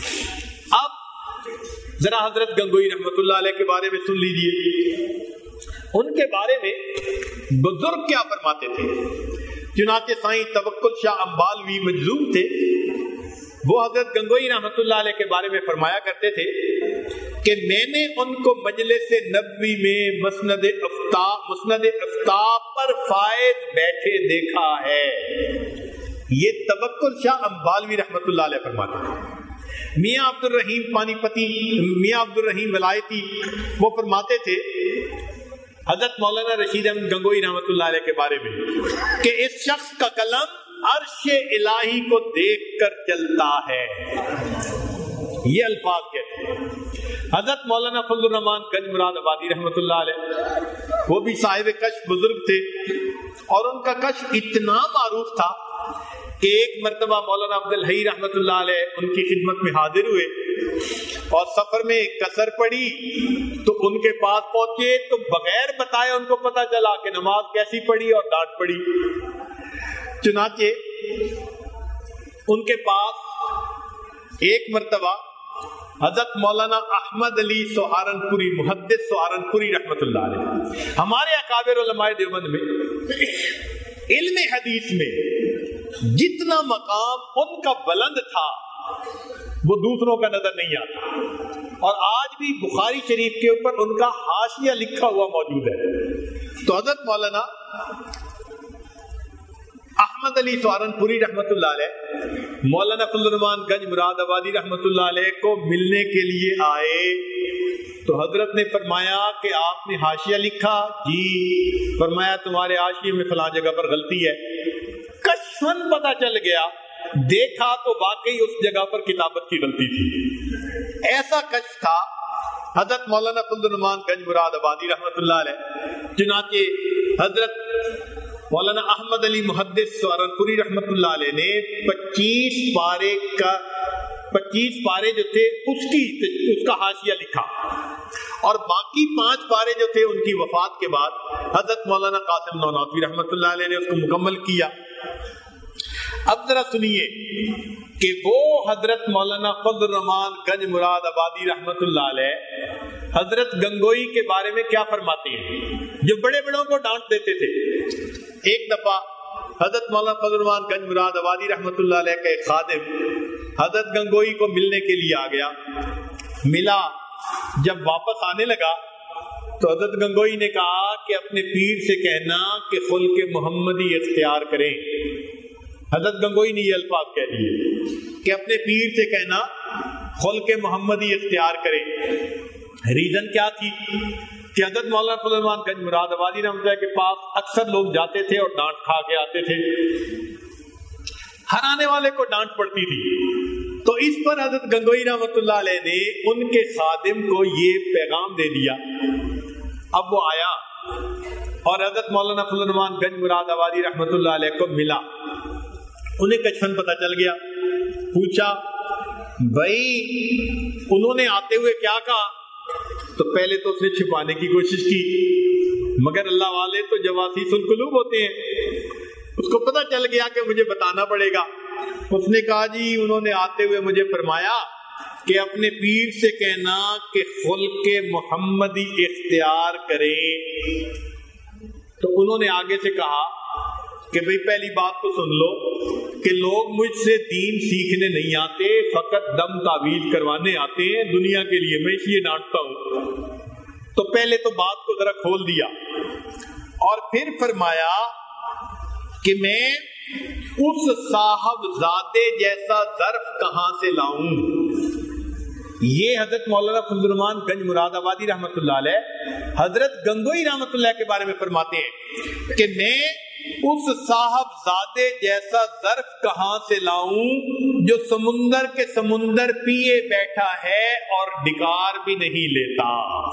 اب ذرا حضرت گنگوئی رحمۃ اللہ علیہ کے بارے میں سن لیجئے. ان کے بارے میں بزرگ کیا فرماتے تھے. چنانچہ سائیں توکل شاہ امبالوی مجذوب تھے، وہ حضرت گنگوئی رحمۃ اللہ علیہ کے بارے میں فرمایا کرتے تھے کہ میں نے ان کو مجلس نبوی میں مسند افتاء مسند افتاء پر فائز بیٹھے دیکھا ہے. یہ توکل شاہ امبالوی رحمۃ اللہ علیہ فرماتے ہیں. میاں عبد الرحیم پانی پتی میاں عبد الرحیم ولایتی وہ فرماتے تھے حضرت مولانا رشید احمد گنگوئی رحمۃ اللہ علیہ کے بارے میں کہ اس شخص کا قلم عرش الہی کو دیکھ کر چلتا ہے. یہ الفاظ کہتے ہیں. حضرت مولانا فضل الرحمان گنج مراد آبادی رحمۃ اللہ علیہ وہ بھی صاحب کشف بزرگ تھے اور ان کا کشف اتنا معروف تھا کہ ایک مرتبہ مولانا عبد الحی رحمۃ اللہ علیہ ان کی خدمت میں حاضر ہوئے اور سفر میں کسر پڑی تو ان کے پاس پہنچے تو بغیر بتائے ان کو پتا چلا کہ نماز کیسی پڑھی اور ڈانٹ پڑی. چنانچہ ان کے پاس ایک مرتبہ حضرت مولانا احمد علی سہارنپوری محدث سہارنپوری رحمۃ اللہ علیہ ہمارے اکابر علماء دیوبند میں علم حدیث میں جتنا مقام ان کا بلند تھا وہ دوسروں کا نظر نہیں آتا. اور آج بھی بخاری شریف کے اوپر ان کا حاشیہ لکھا ہوا موجود ہے. تو حضرت مولانا احمد علی سہارنپوری رحمۃ اللہ علیہ مولانا فضل الرحمان گنج مراد آبادی رحمۃ اللہ علیہ کو ملنے کے لیے آئے تو حضرت نے فرمایا کہ آپ نے حاشیہ لکھا؟ جی. فرمایا تمہارے حاشیے میں فلاں جگہ پر غلطی ہے. کشفن پتہ چل گیا، دیکھا تو واقعی اس جگہ پر کتابت کی غلطی تھی. ایسا کشف تھا حضرت مولانا فضل الرحمان گنج مراد آبادی رحمۃ اللہ علیہ. چنانچہ حضرت مولانا احمد علی محدث سہارنپوری رحمۃ اللہ علیہ نے پچیس پارے کا پچیس پارے جو تھے اس کی اس کا حاشیہ لکھا اور باقی پانچ پارے جو تھے ان کی وفات کے بعد حضرت مولانا قاسم نوناتوی رحمۃ اللہ علیہ نے اس کو مکمل کیا. اب ذرا سنیے کہ وہ حضرت مولانا فضل الرحمان گنج مراد آبادی رحمۃ اللہ علیہ حضرت گنگوئی کے بارے میں کیا فرماتے ہیں جو بڑے بڑوں کو ڈانٹ دیتے تھے. ایک دفعہ حضرت مولانا فضل الرحمان گنج مراد آبادی رحمۃ اللہ علیہ کا ایک خادم حضرت گنگوئی کو ملنے کے لیے آ گیا. ملا, جب واپس آنے لگا تو حضرت گنگوئی نے کہا کہ اپنے پیر سے کہنا کہ خلق محمدی اختیار کریں. حضرت گنگوئی نے یہ الفاظ کہہ دیے کہ اپنے پیر سے کہنا خلق محمدی اختیار کریں. ریزن کیا تھی کہ حضرت مولانا فضل الرحمان گنج مراد آبادی رحمۃ اللہ کے پاس اکثر لوگ جاتے تھے اور ڈانٹ کھا کے آتے تھے. ہر آنے والے کو ڈانٹ پڑتی تھی. تو اس پر حضرت گنگوئی رحمۃ اللہ علیہ نے ان کے خادم کو یہ پیغام دے دیا. اب وہ آیا اور حضرت مولانا فضل الرحمان گنج مراد آبادی رحمۃ اللہ علیہ کو ملا. انہیں کچھن پتہ چل گیا. پوچھا بھائی انہوں نے آتے ہوئے کیا کہا؟ تو پہلے تو اس نے چھپانے کی کوشش کی, مگر اللہ والے تو جواسیس القلوب ہوتے ہیں, اس کو پتہ چل گیا کہ مجھے بتانا پڑے گا. اس نے کہا جی انہوں نے آتے ہوئے مجھے فرمایا کہ اپنے پیر سے کہنا کہ خلق محمدی اختیار کرے. تو انہوں نے آگے سے کہا کہ بھئی پہلی بات تو سن لو کہ لوگ مجھ سے دین سیکھنے نہیں آتے, فقط دم تعویذ کروانے آتے ہیں دنیا کے لیے, میں اس لیے ڈانٹتا ہوں. تو پہلے تو بات کو ذرا کھول دیا اور پھر فرمایا کہ میں اس صاحب زادے جیسا ظرف کہاں سے لاؤں. یہ حضرت مولانا فضل الرحمان گنج مراد آبادی رحمۃ اللہ علیہ حضرت گنگوئی رحمۃ اللہ کے بارے میں فرماتے ہیں کہ میں اس صاحب زادے جیسا ظرف کہاں سے لاؤں جو سمندر کے سمندر پیے بیٹھا ہے اور ڈکار بھی نہیں لیتا.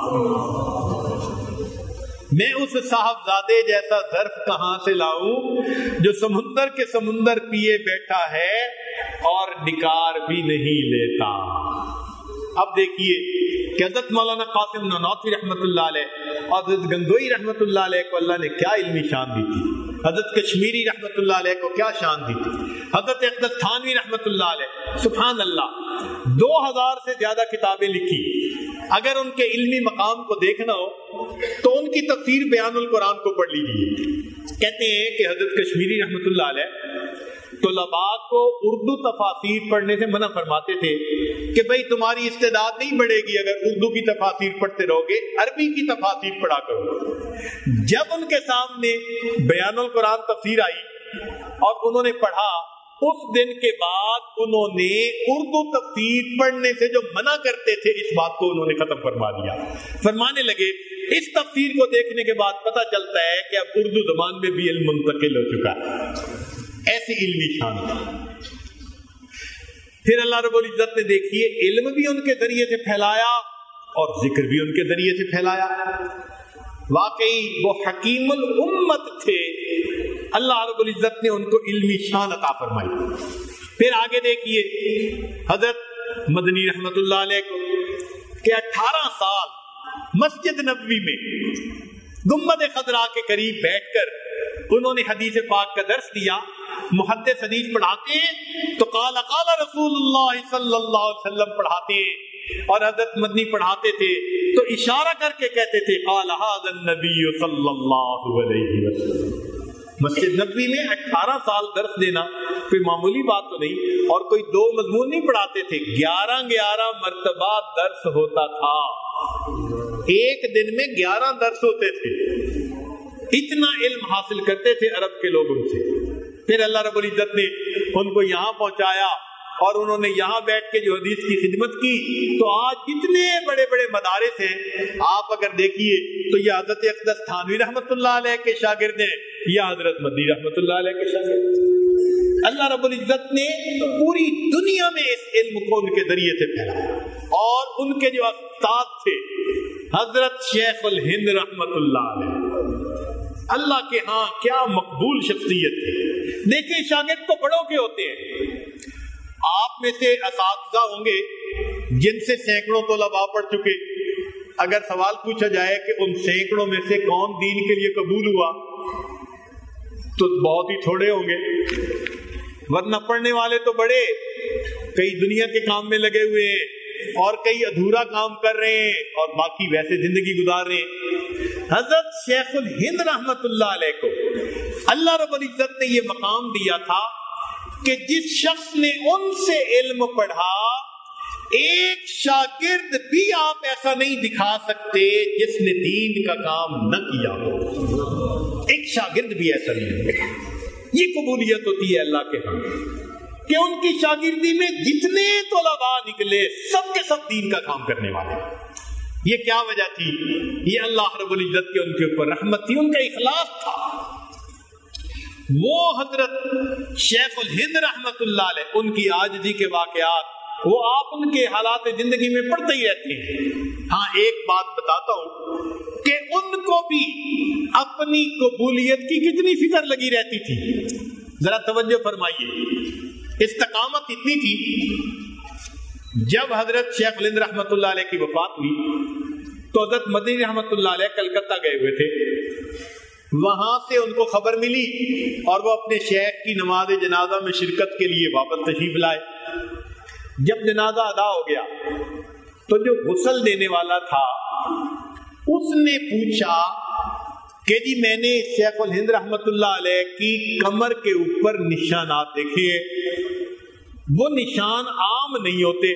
میں اس صاحب زادے جیسا ظرف کہاں سے لاؤں جو سمندر کے سمندر پیے بیٹھا ہے اور ڈکار بھی نہیں لیتا. اب دیکھیے کہ حضرت مولانا قاسم نانوتوی رحمۃ اللہ علیہ اور حضرت گنگوئی رحمۃ اللہ علیہ کو اللہ نے کیا علمی شان دی تھی, حضرت کشمیری رحمۃ اللہ علیہ کو کیا شان دی تھی, حضرت اقدس تھانوی رحمۃ اللہ علیہ سبحان اللہ دو ہزار سے زیادہ کتابیں لکھی. اگر ان کے علمی مقام کو دیکھنا ہو تو ان کی تفسیر بیان القرآن کو پڑھ لیجیے. کہتے ہیں کہ حضرت کشمیری رحمۃ اللہ علیہ طلباء کو اردو تفاسیر پڑھنے سے منع فرماتے تھے کہ بھئی تمہاری استعداد نہیں بڑھے گی اگر اردو کی تفاسیر پڑھتے رہو گے, عربی کی تفاسیر پڑھا کرو. جب ان کے سامنے بیان القرآن تفسیر آئی اور انہوں نے پڑھا, اس دن کے بعد انہوں نے اردو تفسیر پڑھنے سے جو منع کرتے تھے اس بات کو انہوں نے ختم فرما دیا. فرمانے لگے اس تفسیر کو دیکھنے کے بعد پتہ چلتا ہے کہ اب اردو زبان میں بھی علم منتقل ہو چکا ہے. ایسی علمی شان. پھر اللہ رب العزت نے دیکھیے علم بھی ان کے ذریعے سے پھیلایا اور ذکر بھی ان کے ذریعے سے پھیلایا. واقعی وہ حکیم الامت تھے, اللہ رب العزت نے ان کو علمی شان عطا فرمائی. پھر آگے دیکھیے حضرت مدنی رحمت اللہ علیہ کو کہ اٹھارہ سال مسجد نبوی میں گنبد خضرا کے قریب بیٹھ کر انہوں نے حدیث پاک کا درس دیا. محدث حدیث پڑھاتے ہیں تو قال قال رسول اللہ صلی اللہ علیہ وسلم پڑھاتے ہیں, اور حضرت مدنی پڑھاتے تھے تو اشارہ کر کے کہتے تھے قال ھذا النبی صلی اللہ علیہ وسلم. مسجد نبوی میں اٹھارہ سال درس دینا کوئی معمولی بات تو نہیں, اور کوئی دو مضمون نہیں پڑھاتے تھے, گیارہ گیارہ مرتبہ درس ہوتا تھا. ایک دن میں گیارہ درس ہوتے تھے. اتنا علم حاصل کرتے تھے عرب کے لوگوں سے. پھر اللہ رب العزت نے ان کو یہاں پہنچایا اور انہوں نے یہاں بیٹھ کے جو حدیث کی خدمت کی. تو آج جتنے بڑے بڑے مدارس ہیں آپ اگر دیکھیے تو یہ حضرت اقدس تھانوی رحمت اللہ علیہ کے شاگرد ہیں یا حضرت مدنی رحمت اللہ علیہ کے شاگرد. اللہ رب العزت نے پوری دنیا میں اس علم کو ان کے ذریعے سے پھیلایا. اور ان کے جو استاد تھے حضرت شیخ الہند رحمت اللہ علیہ, اللہ کے ہاں کیا مقبول شخصیت ہے. دیکھیں شاگرد تو بڑوں کے ہوتے ہیں. آپ میں سے اساتذہ ہوں گے جن سے سینکڑوں طلباء پڑھ چکے. اگر سوال پوچھا جائے کہ ان سینکڑوں میں سے کون دین کے لیے قبول ہوا تو بہت ہی تھوڑے ہوں گے, ورنہ پڑھنے والے تو بڑے, کئی دنیا کے کام میں لگے ہوئے ہیں اور کئی ادھورا کام کر رہے ہیں اور باقی ویسے زندگی گزار رہے ہیں. حضرت شیخ الہند رحمت اللہ علیہ کو اللہ رب العزت نے یہ مقام دیا تھا کہ جس شخص نے ان سے علم پڑھا ایک شاگرد بھی آپ ایسا نہیں دکھا سکتے جس نے دین کا کام نہ کیا ہو، ایک شاگرد بھی ایسا نہیں ہے۔ یہ قبولیت ہوتی ہے اللہ کے ہاں کہ ان کی شاگردی میں جتنے طلباء نکلے سب کے سب دین کا کام کرنے والے۔ یہ کیا وجہ تھی؟ یہ اللہ رب العزت کے ان کے اوپر رحمت تھی، ان کا اخلاص تھا۔ وہ حضرت شیخ الہند رحمت اللہ علیہ، ان کی عاجزی کے واقعات وہ آپ ان کے حالات زندگی میں پڑھتے ہی رہتے ہیں۔ ہاں ایک بات بتاتا ہوں کہ ان کو بھی اپنی قبولیت کی کتنی فکر لگی رہتی تھی، ذرا توجہ فرمائیے۔ استقامت اتنی تھی، جب حضرت شیخ الہند رحمت اللہ علیہ کی وفات ہوئی تو حضرت مدنی رحمت اللہ علیہ کلکتہ گئے ہوئے تھے۔ وہاں سے ان کو خبر ملی اور وہ اپنے شیخ کی نماز جنازہ میں شرکت کے لیے واپس تشریف لائے۔ جب جنازہ ادا ہو گیا تو جو غسل دینے والا تھا اس نے پوچھا کہ جی میں نے شیخ الہند رحمت اللہ علیہ کی کمر کے اوپر نشانات دیکھے، وہ نشان عام نہیں ہوتے،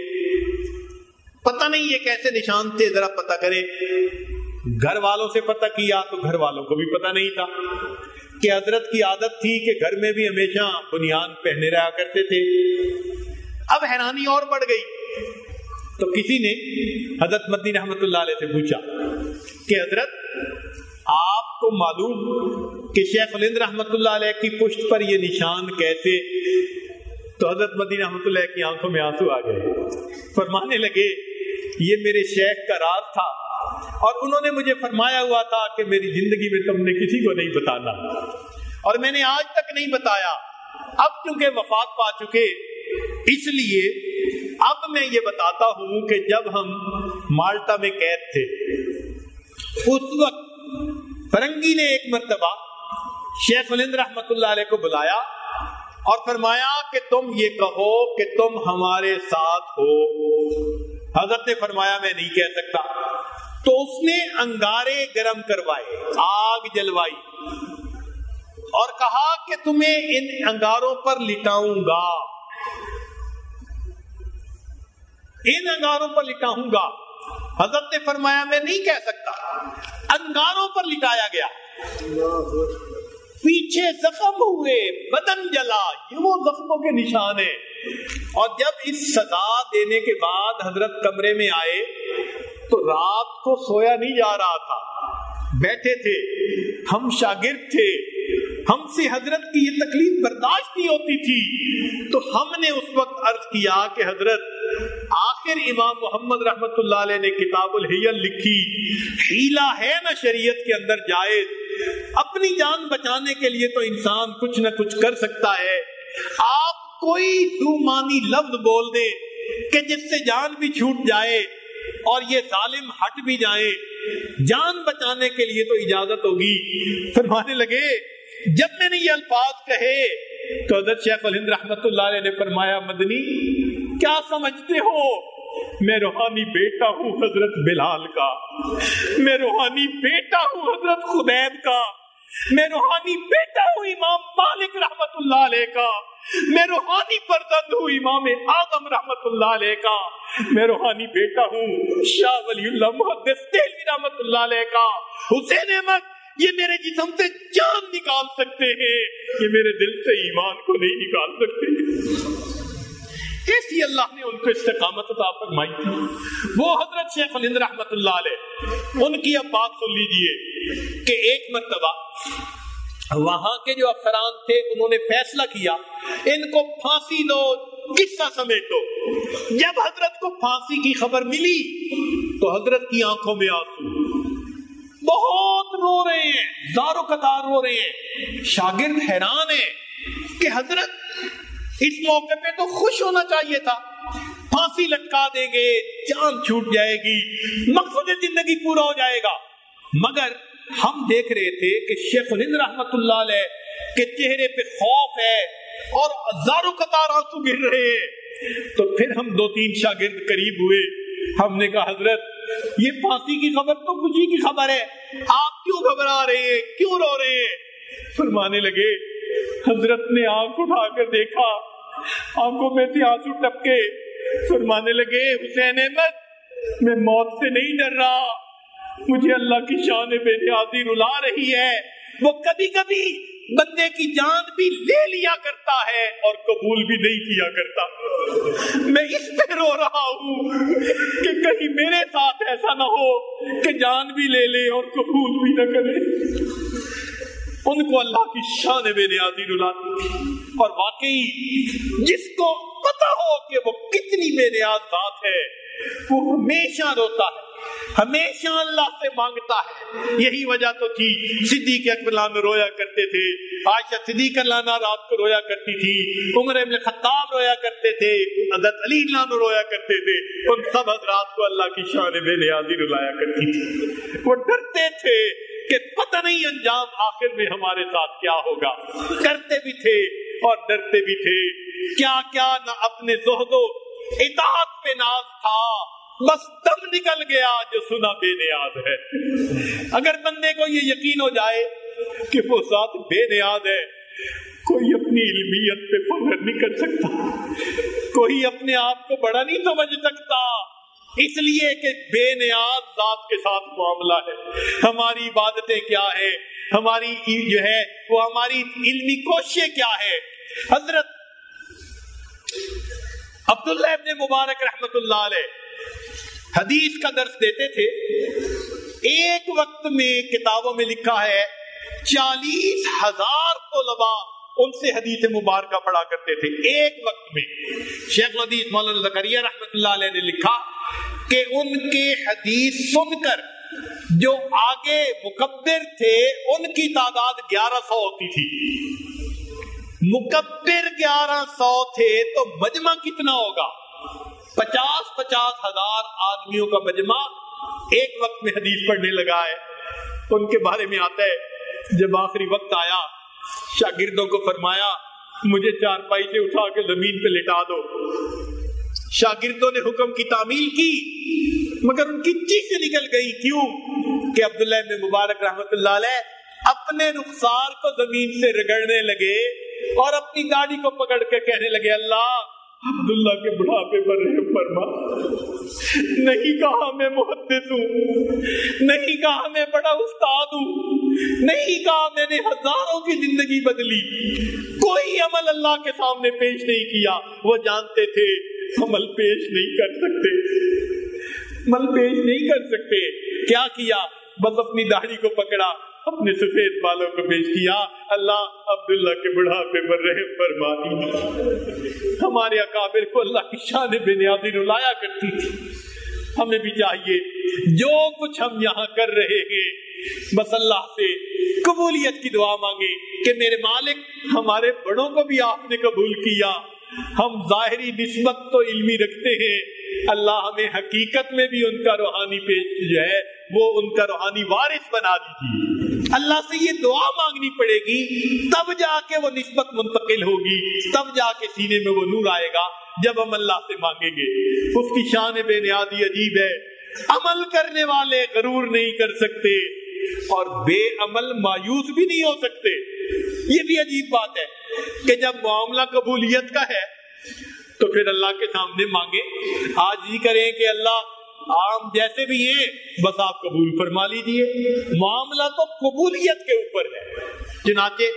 پتہ نہیں یہ کیسے نشان تھے، ذرا پتہ کریں۔ گھر والوں سے پتہ کیا تو گھر والوں کو بھی پتہ نہیں تھا کہ حضرت کی عادت تھی کہ گھر میں بھی ہمیشہ بنیان پہنے رہا کرتے تھے۔ اب حیرانی اور بڑھ گئی تو کسی نے حضرت مدنی رحمت اللہ علیہ سے پوچھا کہ حضرت آپ کو معلوم کہ شیخ الہند رحمت اللہ علیہ کی پشت پر یہ نشان کیسے؟ تو حضرت مدنی رحمت اللہ کی آنکھوں میں آنسو آ گئے، فرمانے لگے یہ میرے شیخ کا راز تھا اور انہوں نے مجھے فرمایا ہوا تھا کہ میری زندگی میں تم نے کسی کو نہیں بتانا، اور میں نے آج تک نہیں بتایا۔ اب چونکہ وفات پا چکے اس لیے اب میں یہ بتاتا ہوں کہ جب ہم مالٹا میں قید تھے اس وقت فرنگی نے ایک مرتبہ شیخ الہند رحمت اللہ علیہ کو بلایا اور فرمایا کہ تم یہ کہو کہ تم ہمارے ساتھ ہو۔ حضرت نے فرمایا میں نہیں کہہ سکتا، تو اس نے انگارے گرم کروائے، آگ جلوائی اور کہا کہ تمہیں ان انگاروں پر لٹاؤں گا، ان انگاروں پر لٹاؤں گا۔ حضرت نے فرمایا میں نہیں کہہ سکتا، انگاروں پر لٹایا گیا، پیچھے زخم ہوئے، بدن جلا، یہ وہ زخموں کے نشان ہیں۔ اور جب اس سزا دینے کے بعد حضرت کمرے میں آئے تو رات کو سویا نہیں جا رہا تھا، بیٹھے تھے، ہم شاگرد تھے، ہم سے حضرت کی یہ تکلیف برداشت نہیں ہوتی تھی، تو ہم نے اس وقت عرض کیا کہ حضرت آخر امام محمد رحمت اللہ علیہ نے کتاب الحیل لکھی، حیلہ ہے نا شریعت کے اندر جائز، اپنی جان بچانے کے لیے تو انسان کچھ نہ کچھ کر سکتا ہے، آپ کوئی دو معنی لفظ بول دیں کہ جس سے جان بھی چھوٹ جائے اور یہ ظالم ہٹ بھی جائے، جان بچانے کے لیے تو اجازت ہوگی۔ فرمانے لگے جب میں نے یہ الفاظ کہے تو حضرت شیخ الہند رحمت اللہ علیہ نے فرمایا مدنی کیا سمجھتے ہو، میں روحانی بیٹا ہوں حضرت بلال کا، میں روحانی بیٹا ہوں حضرت خبیب کا، میں روحانی بیٹا ہوں امام مالک رحمت اللہ علیہ کا، میں روحانی فرزند ہوں امام اعظم رحمت اللہ علیہ کا، میں روحانی بیٹا ہوں شاہ ولی اللہ محدث دہلوی رحمت اللہ علیہ کا۔ حسین احمد یہ میرے جسم سے جان نکال سکتے ہیں، یہ میرے دل سے ایمان کو نہیں نکال سکتے۔ ایسی اللہ نے ان کو استقامت عطا فرمائی تھی۔ وہ حضرت شیخ الہند رحمت اللہ علیہ، ان کی اب بات سن لیجئے کہ ایک مرتبہ وہاں کے جو افسران تھے انہوں نے فیصلہ کیا ان کو پھانسی دو، قصہ سمیٹو۔ جب حضرت کو پھانسی کی خبر ملی تو حضرت کی آنکھوں میں آنسو، بہت رو رہے ہیں، زارو قطار رو رہے ہیں۔ شاگرد حیران ہیں کہ حضرت اس موقع پہ تو خوش ہونا چاہیے تھا، پھانسی لٹکا دیں گے، جان چھوٹ جائے گی، مقصد زندگی پورا ہو جائے گا، مگر ہم دیکھ رہے تھے کہ شیخ الہند رحمت اللہ علیہ کے چہرے پہ خوف ہے اور زارو قطار آنسو گر رہے ہیں۔ تو پھر ہم دو تین شاگرد قریب ہوئے، ہم نے کہا حضرت یہ پھانسی کی خبر تو خوشی کی خبر ہے، آپ کیوں گھبرا رہے ہیں, کیوں رو رہے ہیں؟ فرمانے لگے, حضرت نے آنکھ اٹھا کر دیکھا, آنکھوں میں سے آنسو ٹپکے. فرمانے لگے, حسین احمد میں موت سے نہیں ڈر رہا, مجھے اللہ کی شان بے نیازی رلا رہی ہے. وہ کبھی کبھی بندے کی جان بھی لے لیا کرتا ہے اور قبول بھی نہیں کیا کرتا. میں اس پہ رو رہا ہوں کہ کہیں میرے ساتھ ایسا نہ ہو کہ جان بھی لے لے اور قبول بھی نہ کرے. ان کو اللہ کی شان بے نیازی رلاتی تھی. اور واقعی جس کو پتا ہو کہ وہ کتنی بے نیاز ذات ہے, وہ ہمیشہ روتا ہے, ہمیشہ اللہ سے مانگتا ہے. یہی وجہ تو تھی صدیق اکبر عنہ رویا کرتے تھے, عائشہ صدیق عنہ رات کو رویا کرتی تھی, عمر بن خطاب رویا کرتے تھے, حضرت علی عنہ رویا کرتے تھے. ان سب حضرات کو اللہ کی شان بے نیازی رلایا کرتی تھی. وہ ڈرتے تھے کہ پتہ نہیں انجام آخر میں ہمارے ساتھ کیا ہوگا. کرتے بھی تھے اور ڈرتے بھی تھے. کیا کیا نہ اپنے زہد و اطاعت پہ ناز تھا, بس دم نکل گیا جو سنا بے نیاز ہے. اگر بندے کو یہ یقین ہو جائے کہ وہ ذات بے نیاز ہے, کوئی اپنی علمیت پہ فخر نہیں کر سکتا, کوئی اپنے آپ کو بڑا نہیں سمجھ سکتا, اس لیے کہ بے نیاز ذات کے ساتھ معاملہ ہے. ہماری عبادتیں کیا ہے, ہماری جو ہے وہ ہماری علمی کوششیں کیا ہے. حضرت عبداللہ ابن مبارک رحمت اللہ علیہ حدیث کا درس دیتے تھے. ایک وقت میں کتابوں میں لکھا ہے چالیس ہزار طلباء ان سے حدیث مبارکہ پڑھا کرتے تھے ایک وقت میں. شیخ الحدیث مولانا زکریا رحمت اللہ علیہ نے لکھا کہ ان کے حدیث سن کر جو آگے مکبر تھے ان کی تعداد گیارہ سو ہوتی تھی. مکبر گیارہ سو تھے تو مجمع کتنا ہوگا؟ پچاس پچاس ہزار آدمیوں کا مجمع ایک وقت میں حدیث پڑھنے لگا ہے. ان کے بارے میں آتا ہے جب آخری وقت آیا شاگردوں کو فرمایا مجھے چارپائی سے اٹھا کے زمین پہ لٹا دو. شاگردوں نے حکم کی تعمیل کی مگر ان کی چیخیں نکل گئی. کیوں کہ عبداللہ بن مبارک رحمت اللہ علیہ اپنے رخسار کو زمین سے رگڑنے لگے اور اپنی داڑھی کو پکڑ کے کہنے لگے اللہ عبداللہ کے بڑھاپے پر رحم فرما. نہیں کہا میں محدث ہوں, نہیں کہا میں بڑا استاد ہوں, نہیں کہا میں نے ہزاروں کی زندگی بدلی, کوئی عمل اللہ کے سامنے پیش نہیں کیا. وہ جانتے تھے عمل پیش نہیں کر سکتے, عمل پیش نہیں کر سکتے. کیا کیا؟ بس اپنی داڑھی کو پکڑا, اپنے سفید بالوں کو پیش کیا, اللہ عبداللہ کے بڑھاپے پر رحم فرمائی. ہمارے اکابر کو اللہ کی شان بے نیازی رلایا کرتی تھی. ہمیں بھی چاہیے جو کچھ ہم یہاں کر رہے ہیں بس اللہ سے قبولیت کی دعا مانگے کہ میرے مالک ہمارے بڑوں کو بھی آپ نے قبول کیا. ہم ظاہری نسبت تو علمی رکھتے ہیں, اللہ ہمیں حقیقت میں بھی ان کا روحانی پیش جو ہے وہ ان کا روحانی وارث بنا دیجیے. اللہ سے یہ دعا مانگنی پڑے گی تب جا کے وہ نسبت منتقل ہوگی, تب جا کے سینے میں وہ نور آئے گا جب ہم اللہ سے مانگیں گے. اس کی شان بے نیازی عجیب ہے. عمل کرنے والے غرور نہیں کر سکتے اور بے عمل مایوس بھی نہیں ہو سکتے. یہ بھی عجیب بات ہے کہ جب معاملہ قبولیت کا ہے تو پھر اللہ کے سامنے مانگے, آج ہی کریں کہ اللہ عام جیسے بھی ہیں بس آپ قبول فرما لیجئے. معاملہ تو قبولیت کے اوپر ہے. چنانچہ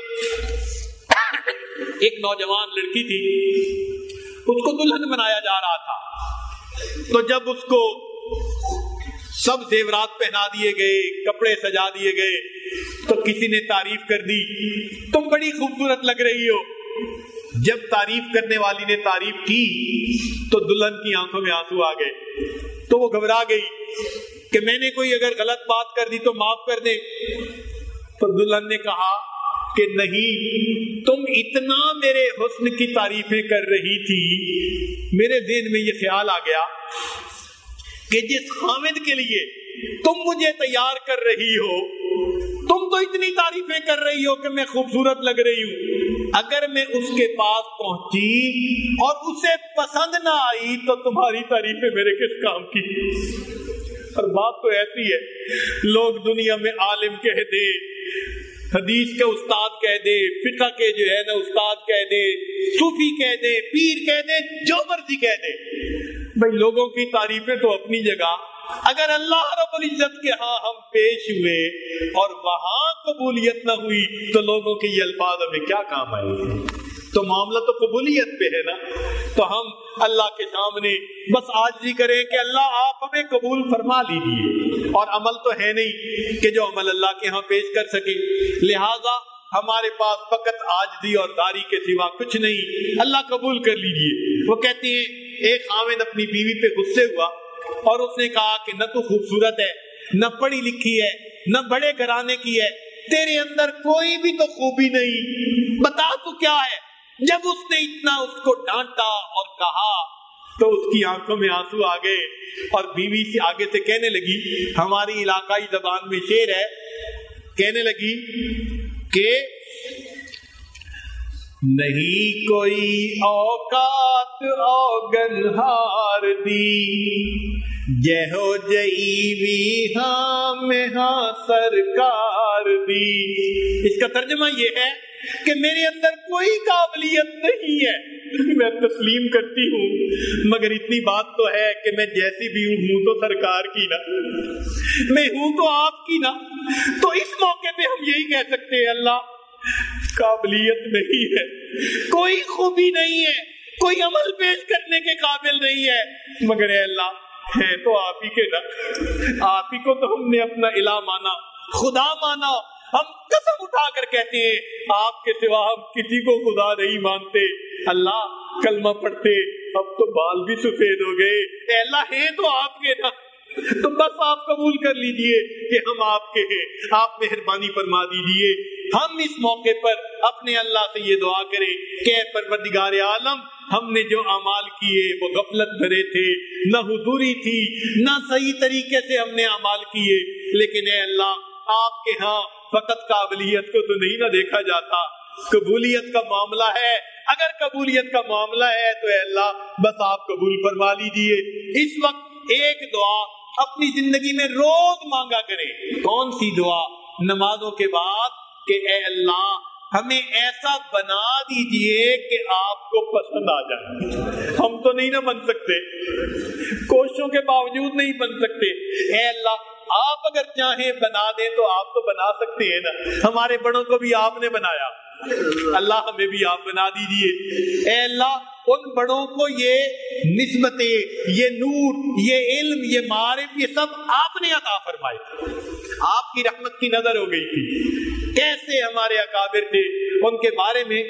ایک نوجوان لڑکی تھی, اس کو دلہن بنایا جا رہا تھا, تو جب اس کو سب زیورات پہنا دیے گئے, کپڑے سجا دیے گئے, تو کسی نے تعریف کر دی تم بڑی خوبصورت لگ رہی ہو. جب تعریف کرنے والی نے تعریف کی تو دلہن کی آنکھوں میں آنسو آ گئے, تو وہ گھبرا گئی کہ میں نے کوئی اگر غلط بات کر دی تو معاف کر دے. تو دلہن نے کہا کہ نہیں, تم اتنا میرے حسن کی تعریفیں کر رہی تھی, میرے ذہن میں یہ خیال آ گیا کہ جس خاوند کے لیے تم مجھے تیار کر رہی ہو, تم تو اتنی تعریفیں کر رہی ہو کہ میں خوبصورت لگ رہی ہوں, اگر میں اس کے پاس پہنچی اور اسے پسند نہ آئی تو تمہاری تعریفیں میرے کس کام کی. اور بات تو ایسی ہے، لوگ دنیا میں عالم کہہ دے، حدیث کے استاد کہہ دے، فقہ کے جو ہے نا استاد کہہ دے، صوفی کہہ دے، پیر کہہ دے، جو مرضی کہہ دے، بھائی لوگوں کی تعریفیں تو اپنی جگہ، اگر اللہ رب العزت کے ہاں ہم پیش ہوئے اور وہاں قبولیت نہ ہوئی تو لوگوں کے یہ الفاظ ہمیں کیا کام آئے گے؟ تو معاملہ تو قبولیت پہ ہے نا. تو ہم اللہ کے سامنے بس عاجزی کریں کہ اللہ آپ ہمیں قبول فرما لیجیے، اور عمل تو ہے نہیں کہ جو عمل اللہ کے ہاں پیش کر سکے، لہذا ہمارے پاس فقط عاجزی اور داری کے سوا کچھ نہیں. اللہ قبول کر لیجیے. وہ کہتے ہیں ایک خاوند اپنی بیوی پہ غصے ہوا اور اس نے کہا کہ نہ تو خوبصورت ہے، نہ پڑھی لکھی ہے، نہ بڑے گھرانے کی ہے، تیرے اندر کوئی بھی تو خوبی نہیں، بتا تو کیا ہے. جب اس نے اتنا اس کو ڈانٹا اور کہا تو اس کی آنکھوں میں آنسو آ گئے اور بیوی سے آگے سے کہنے لگی، ہماری علاقائی زبان میں شعر ہے، کہنے لگی کہ نہیں کوئی اوقات اوگنہار دی، جے ہو جئی ہاں میں ہاں سرکار دی. اس کا ترجمہ یہ ہے کہ میرے اندر کوئی قابلیت نہیں ہے، میں تسلیم کرتی ہوں، مگر اتنی بات تو ہے کہ میں جیسی بھی ہوں ہوں تو سرکار کی نا، میں ہوں تو آپ کی نا. تو اس موقع پہ ہم یہی کہہ سکتے ہیں اللہ قابلیت نہیں ہے، کوئی خوبی نہیں ہے، کوئی عمل پیش کرنے کے قابل نہیں ہے، مگر اے اللہ ہے تو آپ ہی کے نا. آپ ہی کو تو ہم نے اپنا الہ مانا، خدا مانا. ہم قسم اٹھا کر کہتے ہیں آپ کے سوا ہم کسی کو خدا نہیں مانتے. اللہ کلمہ پڑھتے اب تو بال بھی سفید ہو گئے، اے اللہ ہے تو آپ کے نا. تو بس آپ قبول کر لیجئے کہ ہم آپ کے ہیں، آپ مہربانی فرما دیجئے. ہم اس موقع پر اپنے اللہ سے یہ دعا کریں کہ اے پروردگار عالم، ہم نے جو اعمال کیے وہ غفلت بھرے تھے، نہ حضوری تھی، نہ صحیح طریقے سے ہم نے اعمال کیے، لیکن اے اللہ آپ کے ہاں فقط قابلیت کو تو نہیں نہ دیکھا جاتا، قبولیت کا معاملہ ہے. اگر قبولیت کا معاملہ ہے تو اے اللہ بس آپ قبول فرما لیجئے. اس وقت ایک دعا اپنی زندگی میں روز مانگا کریں. کون سی دعا؟ نمازوں کے بعد کہ اے اللہ ہمیں ایسا بنا دیجئے کہ آپ کو پسند آ جائے. ہم تو نہیں نہ بن سکتے، کوششوں کے باوجود نہیں بن سکتے. اے اللہ آپ اگر چاہیں بنا دیں تو آپ تو بنا سکتے ہیں نا. ہمارے بڑوں کو بھی آپ نے بنایا، اللہ ہمیں بھی آپ بنا دیجئے. اے اللہ ان بڑوں کو یہ نسبتیں، یہ نور، یہ علم، یہ معارف، یہ سب آپ نے عطا فرمائے تھے، آپ کی رحمت کی نظر ہو گئی تھی. کیسے ہمارے اکابر تھے، ان کے بارے میں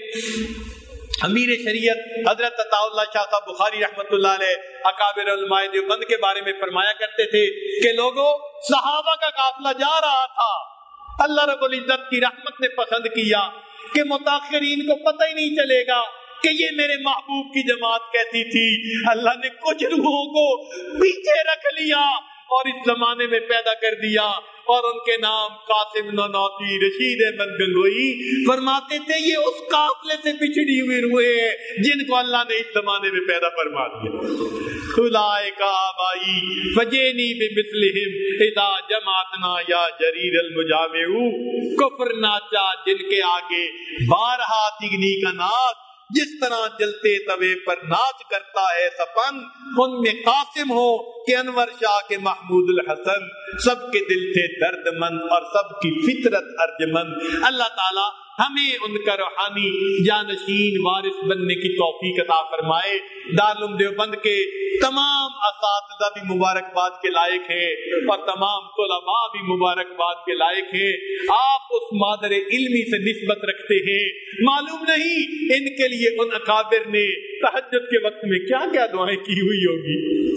امیر شریعت حضرت عطا اللہ شاہ صاحب بخاری رحمت اللہ علیہ اکابر علماء دیوبند کے بارے میں فرمایا کرتے تھے کہ لوگوں صحابہ کا قافلہ جا رہا تھا، اللہ رب العزت کی رحمت نے پسند کیا کہ متاخرین کو پتہ ہی نہیں چلے گا کہ یہ میرے محبوب کی جماعت کیسی تھی. اللہ نے کچھ روحوں کو پیچھے رکھ لیا اور اس زمانے میں پیدا کر دیا، اور ان کے نام قاسم نانوتوی، رشید احمد گنگوئی فرماتے تھے یہ اس قافلے سے پچھڑی ہوئی روحیں ہیں جن کو اللہ نے اس زمانے میں پیدا فرما دیا. اولئک آبائی فجئنی بمثلہم اذا جمعتنا یا جریر المجامع. کفر ناچا جن کے آگے بارہا تگنی کا ناچ، جس طرح جلتے توے پر ناچ کرتا ہے سپن. ان میں قاسم ہو کہ انور شاہ کے محمود الحسن، سب کے دل تھے درد مند اور سب کی فطرت ارجمند. اللہ تعالی ہمیں ان کا روحانی جانشین وارث بننے کی توفیق عطا فرمائے. دارالعلوم دیوبند کے تمام اساتذہ بھی مبارکباد کے لائق ہیں اور تمام طلباء بھی مبارکباد کے لائق ہیں. آپ اس مادر علمی سے نسبت رکھتے ہیں، معلوم نہیں ان کے لیے ان اکابر نے تہجد کے وقت میں کیا کیا دعائیں کی ہوئی ہوگی،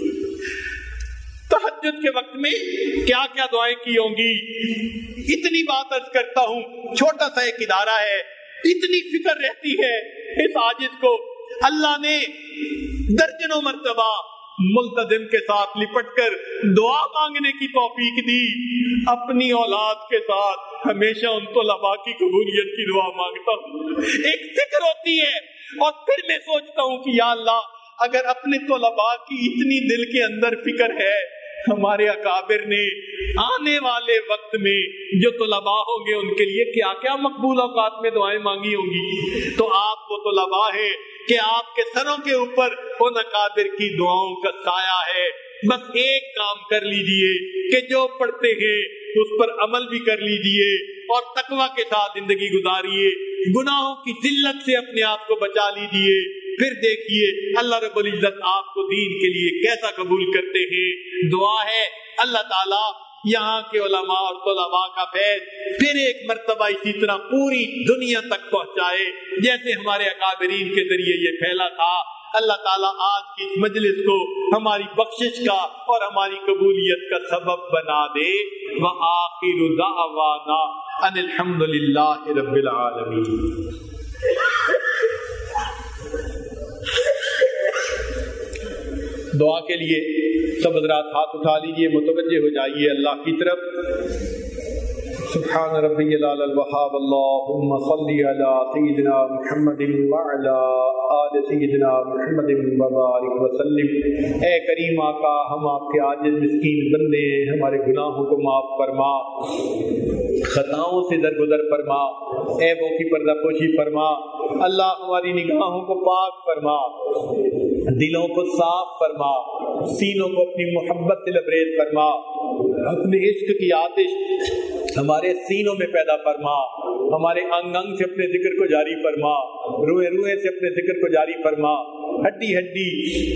تہجد کے وقت میں کیا کیا دعائیں کی ہوں گی. اتنی بات عرض کرتا ہوں، چھوٹا سا ایک ادارہ ہے، اتنی فکر رہتی ہے اس عاجز کو. اللہ نے درجنوں مرتبہ ملتزم کے ساتھ لپٹ کر دعا مانگنے کی توفیق دی. اپنی اولاد کے ساتھ ہمیشہ ان طلباء کی قبولیت کی دعا مانگتا ہوں. ایک فکر ہوتی ہے اور پھر میں سوچتا ہوں کہ یا اللہ اگر اپنے طلباء کی اتنی دل کے اندر فکر ہے ہمارے اکابر نے آنے والے وقت میں جو طلباء ہوں گے ان کے لیے کیا کیا مقبول اوقات میں دعائیں مانگی ہوں گی. تو آپ وہ طلباء ہے کہ آپ کے سروں کے اوپر ان اکابر کی دعاؤں کا سایہ ہے. بس ایک کام کر لیجئے کہ جو پڑھتے ہیں اس پر عمل بھی کر لیجئے اور تقوی کے ساتھ زندگی گزاریے. گناہوں کی ذلت سے اپنے آپ کو بچا لیجئے. پھر دیکھیے اللہ رب العزت آپ کو دین کے لیے کیسا قبول کرتے ہیں. دعا ہے اللہ تعالیٰ یہاں کے علماء اور طلباء کا فیض پھر ایک مرتبہ اسی طرح پوری دنیا تک پہنچائے جیسے ہمارے اکابرین کے ذریعے یہ پھیلا تھا. اللہ تعالیٰ آج کی اس مجلس کو ہماری بخشش کا اور ہماری قبولیت کا سبب بنا دے. وآخر دعوانا ان الحمد للہ رب العالمین. دعا کے لیے سب حضرات ہاتھ اٹھا لیجئے, متوجہ ہو جائیے اللہ کی طرف. سبحان ربی العلی الوہاب اللہم صلی علی سیدنا محمد وعلی آل سیدنا محمد وبارک وسلم. اے کریم آقا, ہم آپ کے عاجز مسکین بندے ہیں, ہمارے گناہوں کو معاف فرما, خطاؤں سے درگزر فرما, عیبوں کی پردہ پوشی فرما. اللہ ہماری نگاہوں کو پاک فرما, دلوں کو صاف فرما, سینوں کو اپنی محبت سے لبریز فرما, اپنے عشق کی آتش ہمارے سینوں میں پیدا فرما, ہمارے انگ انگ سے اپنے ذکر کو جاری فرما, روئے روئے سے اپنے ذکر کو جاری فرما, ہڈی ہڈی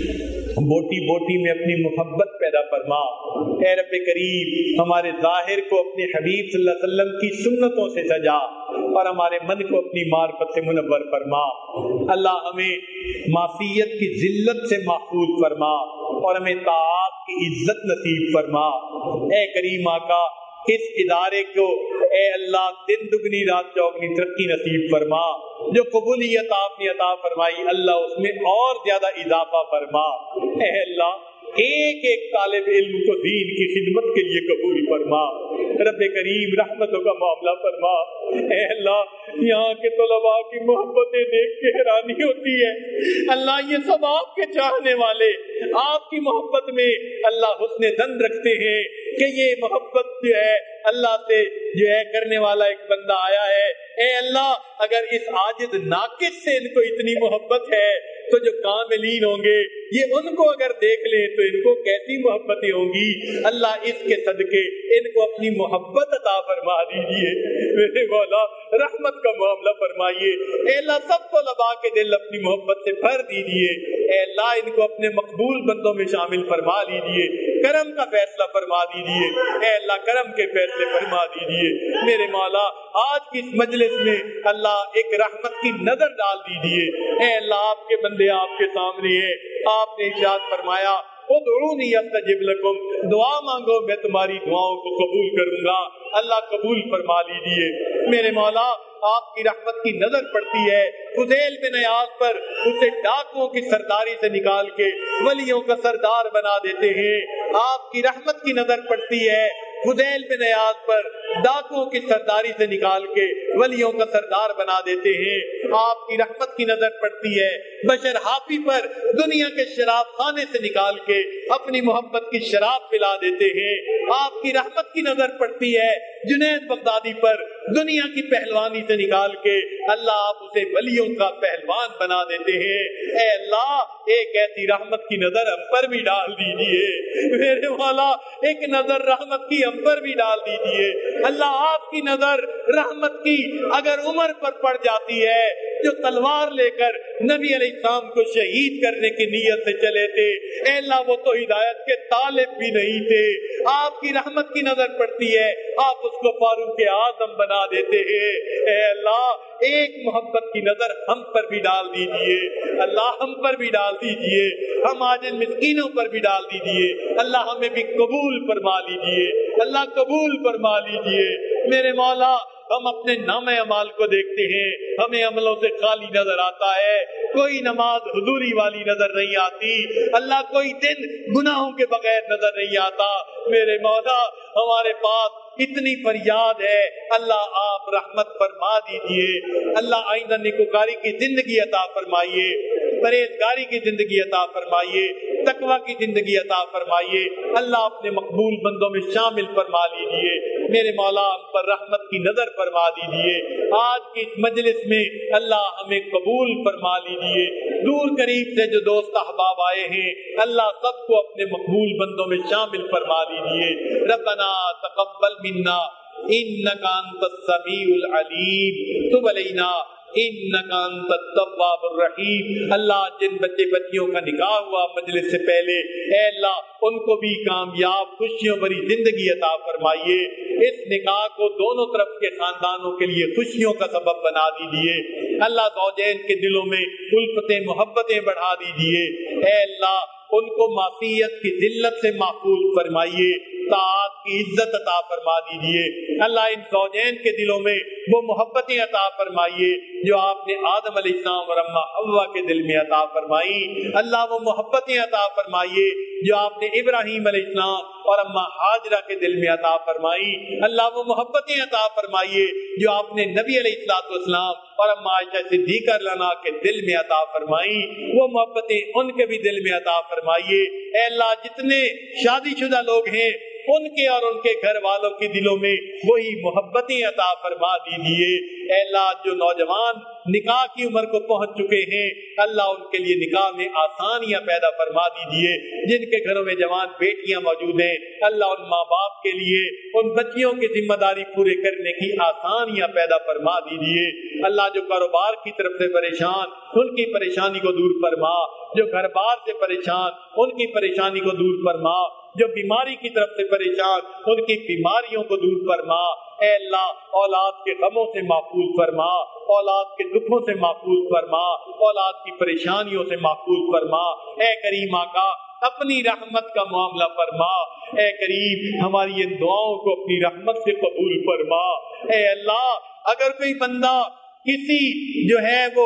بوٹی بوٹی میں اپنی محبت پیدا فرما. اے رب کریم ہمارے ظاہر کو اپنے حبیب صلی اللہ علیہ وسلم کی سنتوں سے سجا اور ہمارے من کو اپنی معرفت سے منور فرما. اللہ ہمیں معصیت کی ذلت سے محفوظ فرما اور ہمیں طاعات کی عزت نصیب فرما. اے کریم آقا اس ادارے کو اے اللہ دن دگنی رات چوگنی ترقی نصیب فرما. جو قبولیت آپ نے عطا فرمائی اللہ اس میں اور زیادہ اضافہ فرما. اے اللہ ایک ایک طالب علم کو دین کی خدمت کے لیے قبول فرما. رب کریم رحمتوں کا معاملہ فرما. اے اللہ یہاں کے طلباء کی محبتیں دیکھ کے حیرانی ہوتی ہے. اللہ یہ سب آپ کے چاہنے والے آپ کی محبت میں اللہ حسن ظن رکھتے ہیں کہ یہ محبت جو ہے اللہ سے جو ہے کرنے والا ایک بندہ آیا ہے. اے اللہ اگر اس عاجز ناقص سے ان کو اتنی محبت ہے تو جو کاملین ہوں گے یہ ان کو اگر دیکھ لیں تو ان کو کیسی محبتیں ہوں گی. اللہ اس کے صدقے ان کو اپنی محبت عطا فرما دیجیے. میرے مولا رحمت کا معاملہ فرمائیے. اے اللہ سب کو لبا کے دل اپنی محبت سے بھر دیجیے. اے اللہ ان کو اپنے مقبول بندوں میں شامل فرما لیجیے. کرم کا فیصلہ فرما دیجیے. اے اللہ کرم کے فیصلے فرما دیجیے. میرے مولا آج کی اس مجلس میں اللہ ایک رحمت کی نظر ڈال دیجیے. اے اللہ آپ کے بندے آپ کے سامنے ہیں. آپ نے ارشاد فرمایا ادعونی استجب لکم, دعا مانگو میں تمہاری دعاؤں کو قبول کروں گا. اللہ قبول فرما لیجیے. میرے مولا آپ کی رحمت کی نظر پڑتی ہے فضیل بن عیاض پر, اسے ڈاکوؤں کی سرداری سے نکال کے ولیوں کا سردار بنا دیتے ہیں. آپ کی رحمت کی نظر پڑتی ہے فضیل بن عیاض پر, ڈاکوؤں کی سرداری سے نکال کے ولیوں کا سردار بنا دیتے ہیں. آپ کی رحمت کی نظر پڑتی ہے بشر حافی پر, دنیا کے شراب خانے سے نکال کے اپنی محبت کی شراب پلا دیتے ہیں. آپ کی رحمت کی نظر پڑتی ہے جنید بغدادی پر, دنیا کی پہلوانی سے نکال کے اللہ آپ اسے ولیوں کا پہلوان بنا دیتے ہیں. اے اللہ ایک ایسی رحمت کی نظر ہم پر بھی ڈال دیجیے. میرے مولا ایک نظر رحمت کی ہم پر بھی ڈال دیجیے. اللہ آپ کی نظر رحمت کی اگر عمر پر پڑ جاتی ہے جو تلوار لے کر نبی علیہ السلام کو شہید کرنے کی نیت سے چلے تھے, اے اللہ وہ تو ہدایت کے طالب بھی نہیں تھے. آپ کی رحمت کی نظر پڑتی ہے آپ اس کو فاروق اعظم بنا دیتے ہیں. اے اللہ ایک محبت کی نظر ہم پر بھی ڈال دیجئے. اللہ ہم پر بھی ڈال دیجئے, ہم عاجز مسکینوں پر بھی ڈال دیجئے. اللہ ہمیں بھی قبول فرما لیجئے. اللہ قبول فرما لیجئے. میرے مولا ہم اپنے نام اعمال کو دیکھتے ہیں ہمیں عملوں سے خالی نظر آتا ہے. کوئی نماز حضوری والی نظر نہیں آتی. اللہ کوئی دن گناہوں کے بغیر نظر نہیں آتا. میرے مولا ہمارے پاس اتنی فریاد ہے, اللہ آپ رحمت فرما دیجئے. اللہ آئندہ نیکوکاری کی زندگی عطا فرمائیے, پرہیزگاری کی زندگی عطا فرمائیے. تقوی کی زندگی عطا فرمائیے، اللہ اپنے مقبول بندوں میں شامل فرما لیجیے، میرے مولا ہم پر رحمت کی نظر فرما دیجیے، آج کی اس مجلس میں اللہ ہمیں قبول فرما لیجیے، دور قریب سے جو دوست احباب آئے ہیں اللہ سب کو اپنے مقبول بندوں میں شامل فرما لیجیے، ربنا تقبل منا انک انت السمیع العلیم تب علینا انک انت التواب الرحیم۔ اللہ جن بچے بچیوں کا نکاح ہوا مجلس سے پہلے، اے اللہ ان کو بھی کامیاب خوشیوں بھری زندگی عطا فرمائیے، اس نکاح کو دونوں طرف کے خاندانوں کے لیے خوشیوں کا سبب بنا دیجیے، اللہ زوجین کے دلوں میں الفتیں محبتیں بڑھا دیجیے، اے اللہ ان کو معصیت کی ذلت سے محفوظ فرمائیے، طاعت کی عزت عطا فرما دیجیے، اللہ ان زوجین کے دلوں میں وہ محبتیں عطا فرمائیے جو آپ نے آدم علیہ السلام اور اماں حوا کے دل میں عطا فرمائی، اللہ وہ محبتیں عطا فرمائیے جو آپ نے ابراہیم علیہ السلام اور اماں ہاجرہ کے دل میں عطا فرمائی، اللہ وہ محبتیں عطا فرمائیے جو آپ نے نبی علیہ الصلوۃ والسلام اور اماں عائشہ صدیقہ رضی اللہ عنہا کے دل میں عطا فرمائی، وہ محبتیں ان کے بھی دل میں عطا فرمائیے، اے اللہ جتنے شادی شدہ لوگ ہیں ان کے اور ان کے گھر والوں کے دلوں میں وہی محبتیں عطا فرما دیجیے، اے اللہ جو نوجوان نکاح کی عمر کو پہنچ چکے ہیں اللہ ان کے لیے نکاح میں آسانیاں پیدا فرما دیجیے، جن کے گھروں میں جوان بیٹیاں موجود ہیں اللہ ان ماں باپ کے لیے ان بچیوں کی ذمہ داری پورے کرنے کی آسانیاں پیدا فرما دیجیے، اللہ جو کاروبار کی طرف سے پریشان ان کی پریشانی کو دور فرما، جو گھر بار سے پریشان ان کی پریشانی کو دور فرما، جو بیماری کی طرف سے پریشان ان کی بیماریوں کو دور فرما، اے اللہ اولاد کے غموں سے محفوظ فرما، اولاد کے دکھوں سے محفوظ فرما، اولاد کی پریشانیوں سے محفوظ فرما، اے کریم آقا اپنی رحمت کا معاملہ فرما، اے کریم ہماری ان دعاؤں کو اپنی رحمت سے قبول فرما، اے اللہ اگر کوئی بندہ کسی جو ہے وہ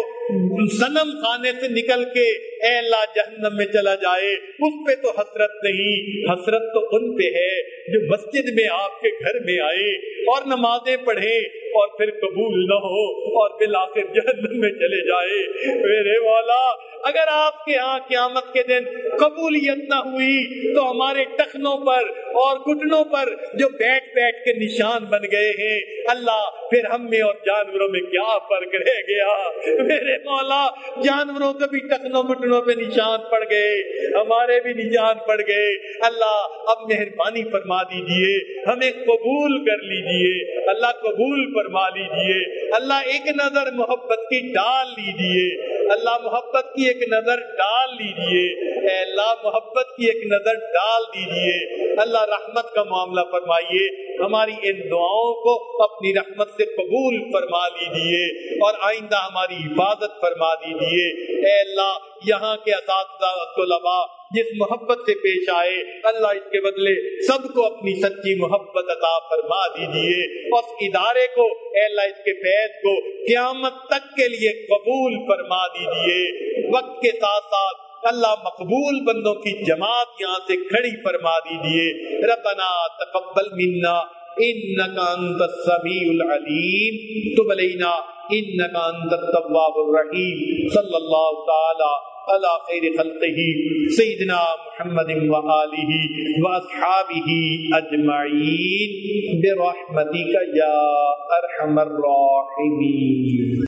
صنم خانے سے نکل کے اے اللہ جہنم میں چلا جائے اس پہ تو حسرت نہیں، حسرت تو ان پہ ہے جو مسجد میں آپ کے گھر میں آئے اور نمازیں پڑھے اور پھر قبول نہ ہو اور بالآخر جہنم میں چلے جائے، میرے مولا اگر آپ کے ہاں قیامت کے دن قبولیت نہ ہوئی تو ہمارے ٹخنوں پر اور گھٹنوں پر جو بیٹھ بیٹھ کے نشان بن گئے ہیں اللہ پھر ہم میں اور جانوروں میں کیا فرق رہ گیا، میرے مولا جانوروں کے بھی ٹخنوں گھٹنوں پہ نشان پڑ گئے ہمارے بھی نشان پڑ گئے، اللہ اب مہربانی فرما دیجئے ہمیں قبول کر لیجئے، اللہ قبول فرما لیجئے، اللہ ایک نظر محبت کی ڈال لیجئے، اللہ محبت کی ایک نظر ڈال لیجئے، اے اللہ محبت کی ایک نظر ڈال دیجئے، اللہ رحمت کا معاملہ فرمائیے، ہماری ان دعاؤں کو اپنی رحمت سے قبول فرما لیجئے اور آئندہ ہماری حفاظت فرما دیجئے، اے اللہ یہاں کے اساتذہ طلباء جس محبت سے پیش آئے اللہ اس کے بدلے سب کو اپنی سچی محبت عطا فرما دیجئے، اور اس ادارے کو اے اللہ اس کے فیض کو قیامت تک کے لیے قبول فرما دیجئے، وقت کے ساتھ ساتھ اللہ مقبول بندوں کی جماعت یہاں سے کھڑی فرما دیجئے، ربنا تقبل منا انک انت السمیع العلیم تب علینا انک انت التواب الرحیم، صلی اللہ تعالی علی خیر خلقہ سیدنا محمد وآلہ واصحابہ اجمعین برحمتک یا ارحم الراحمین۔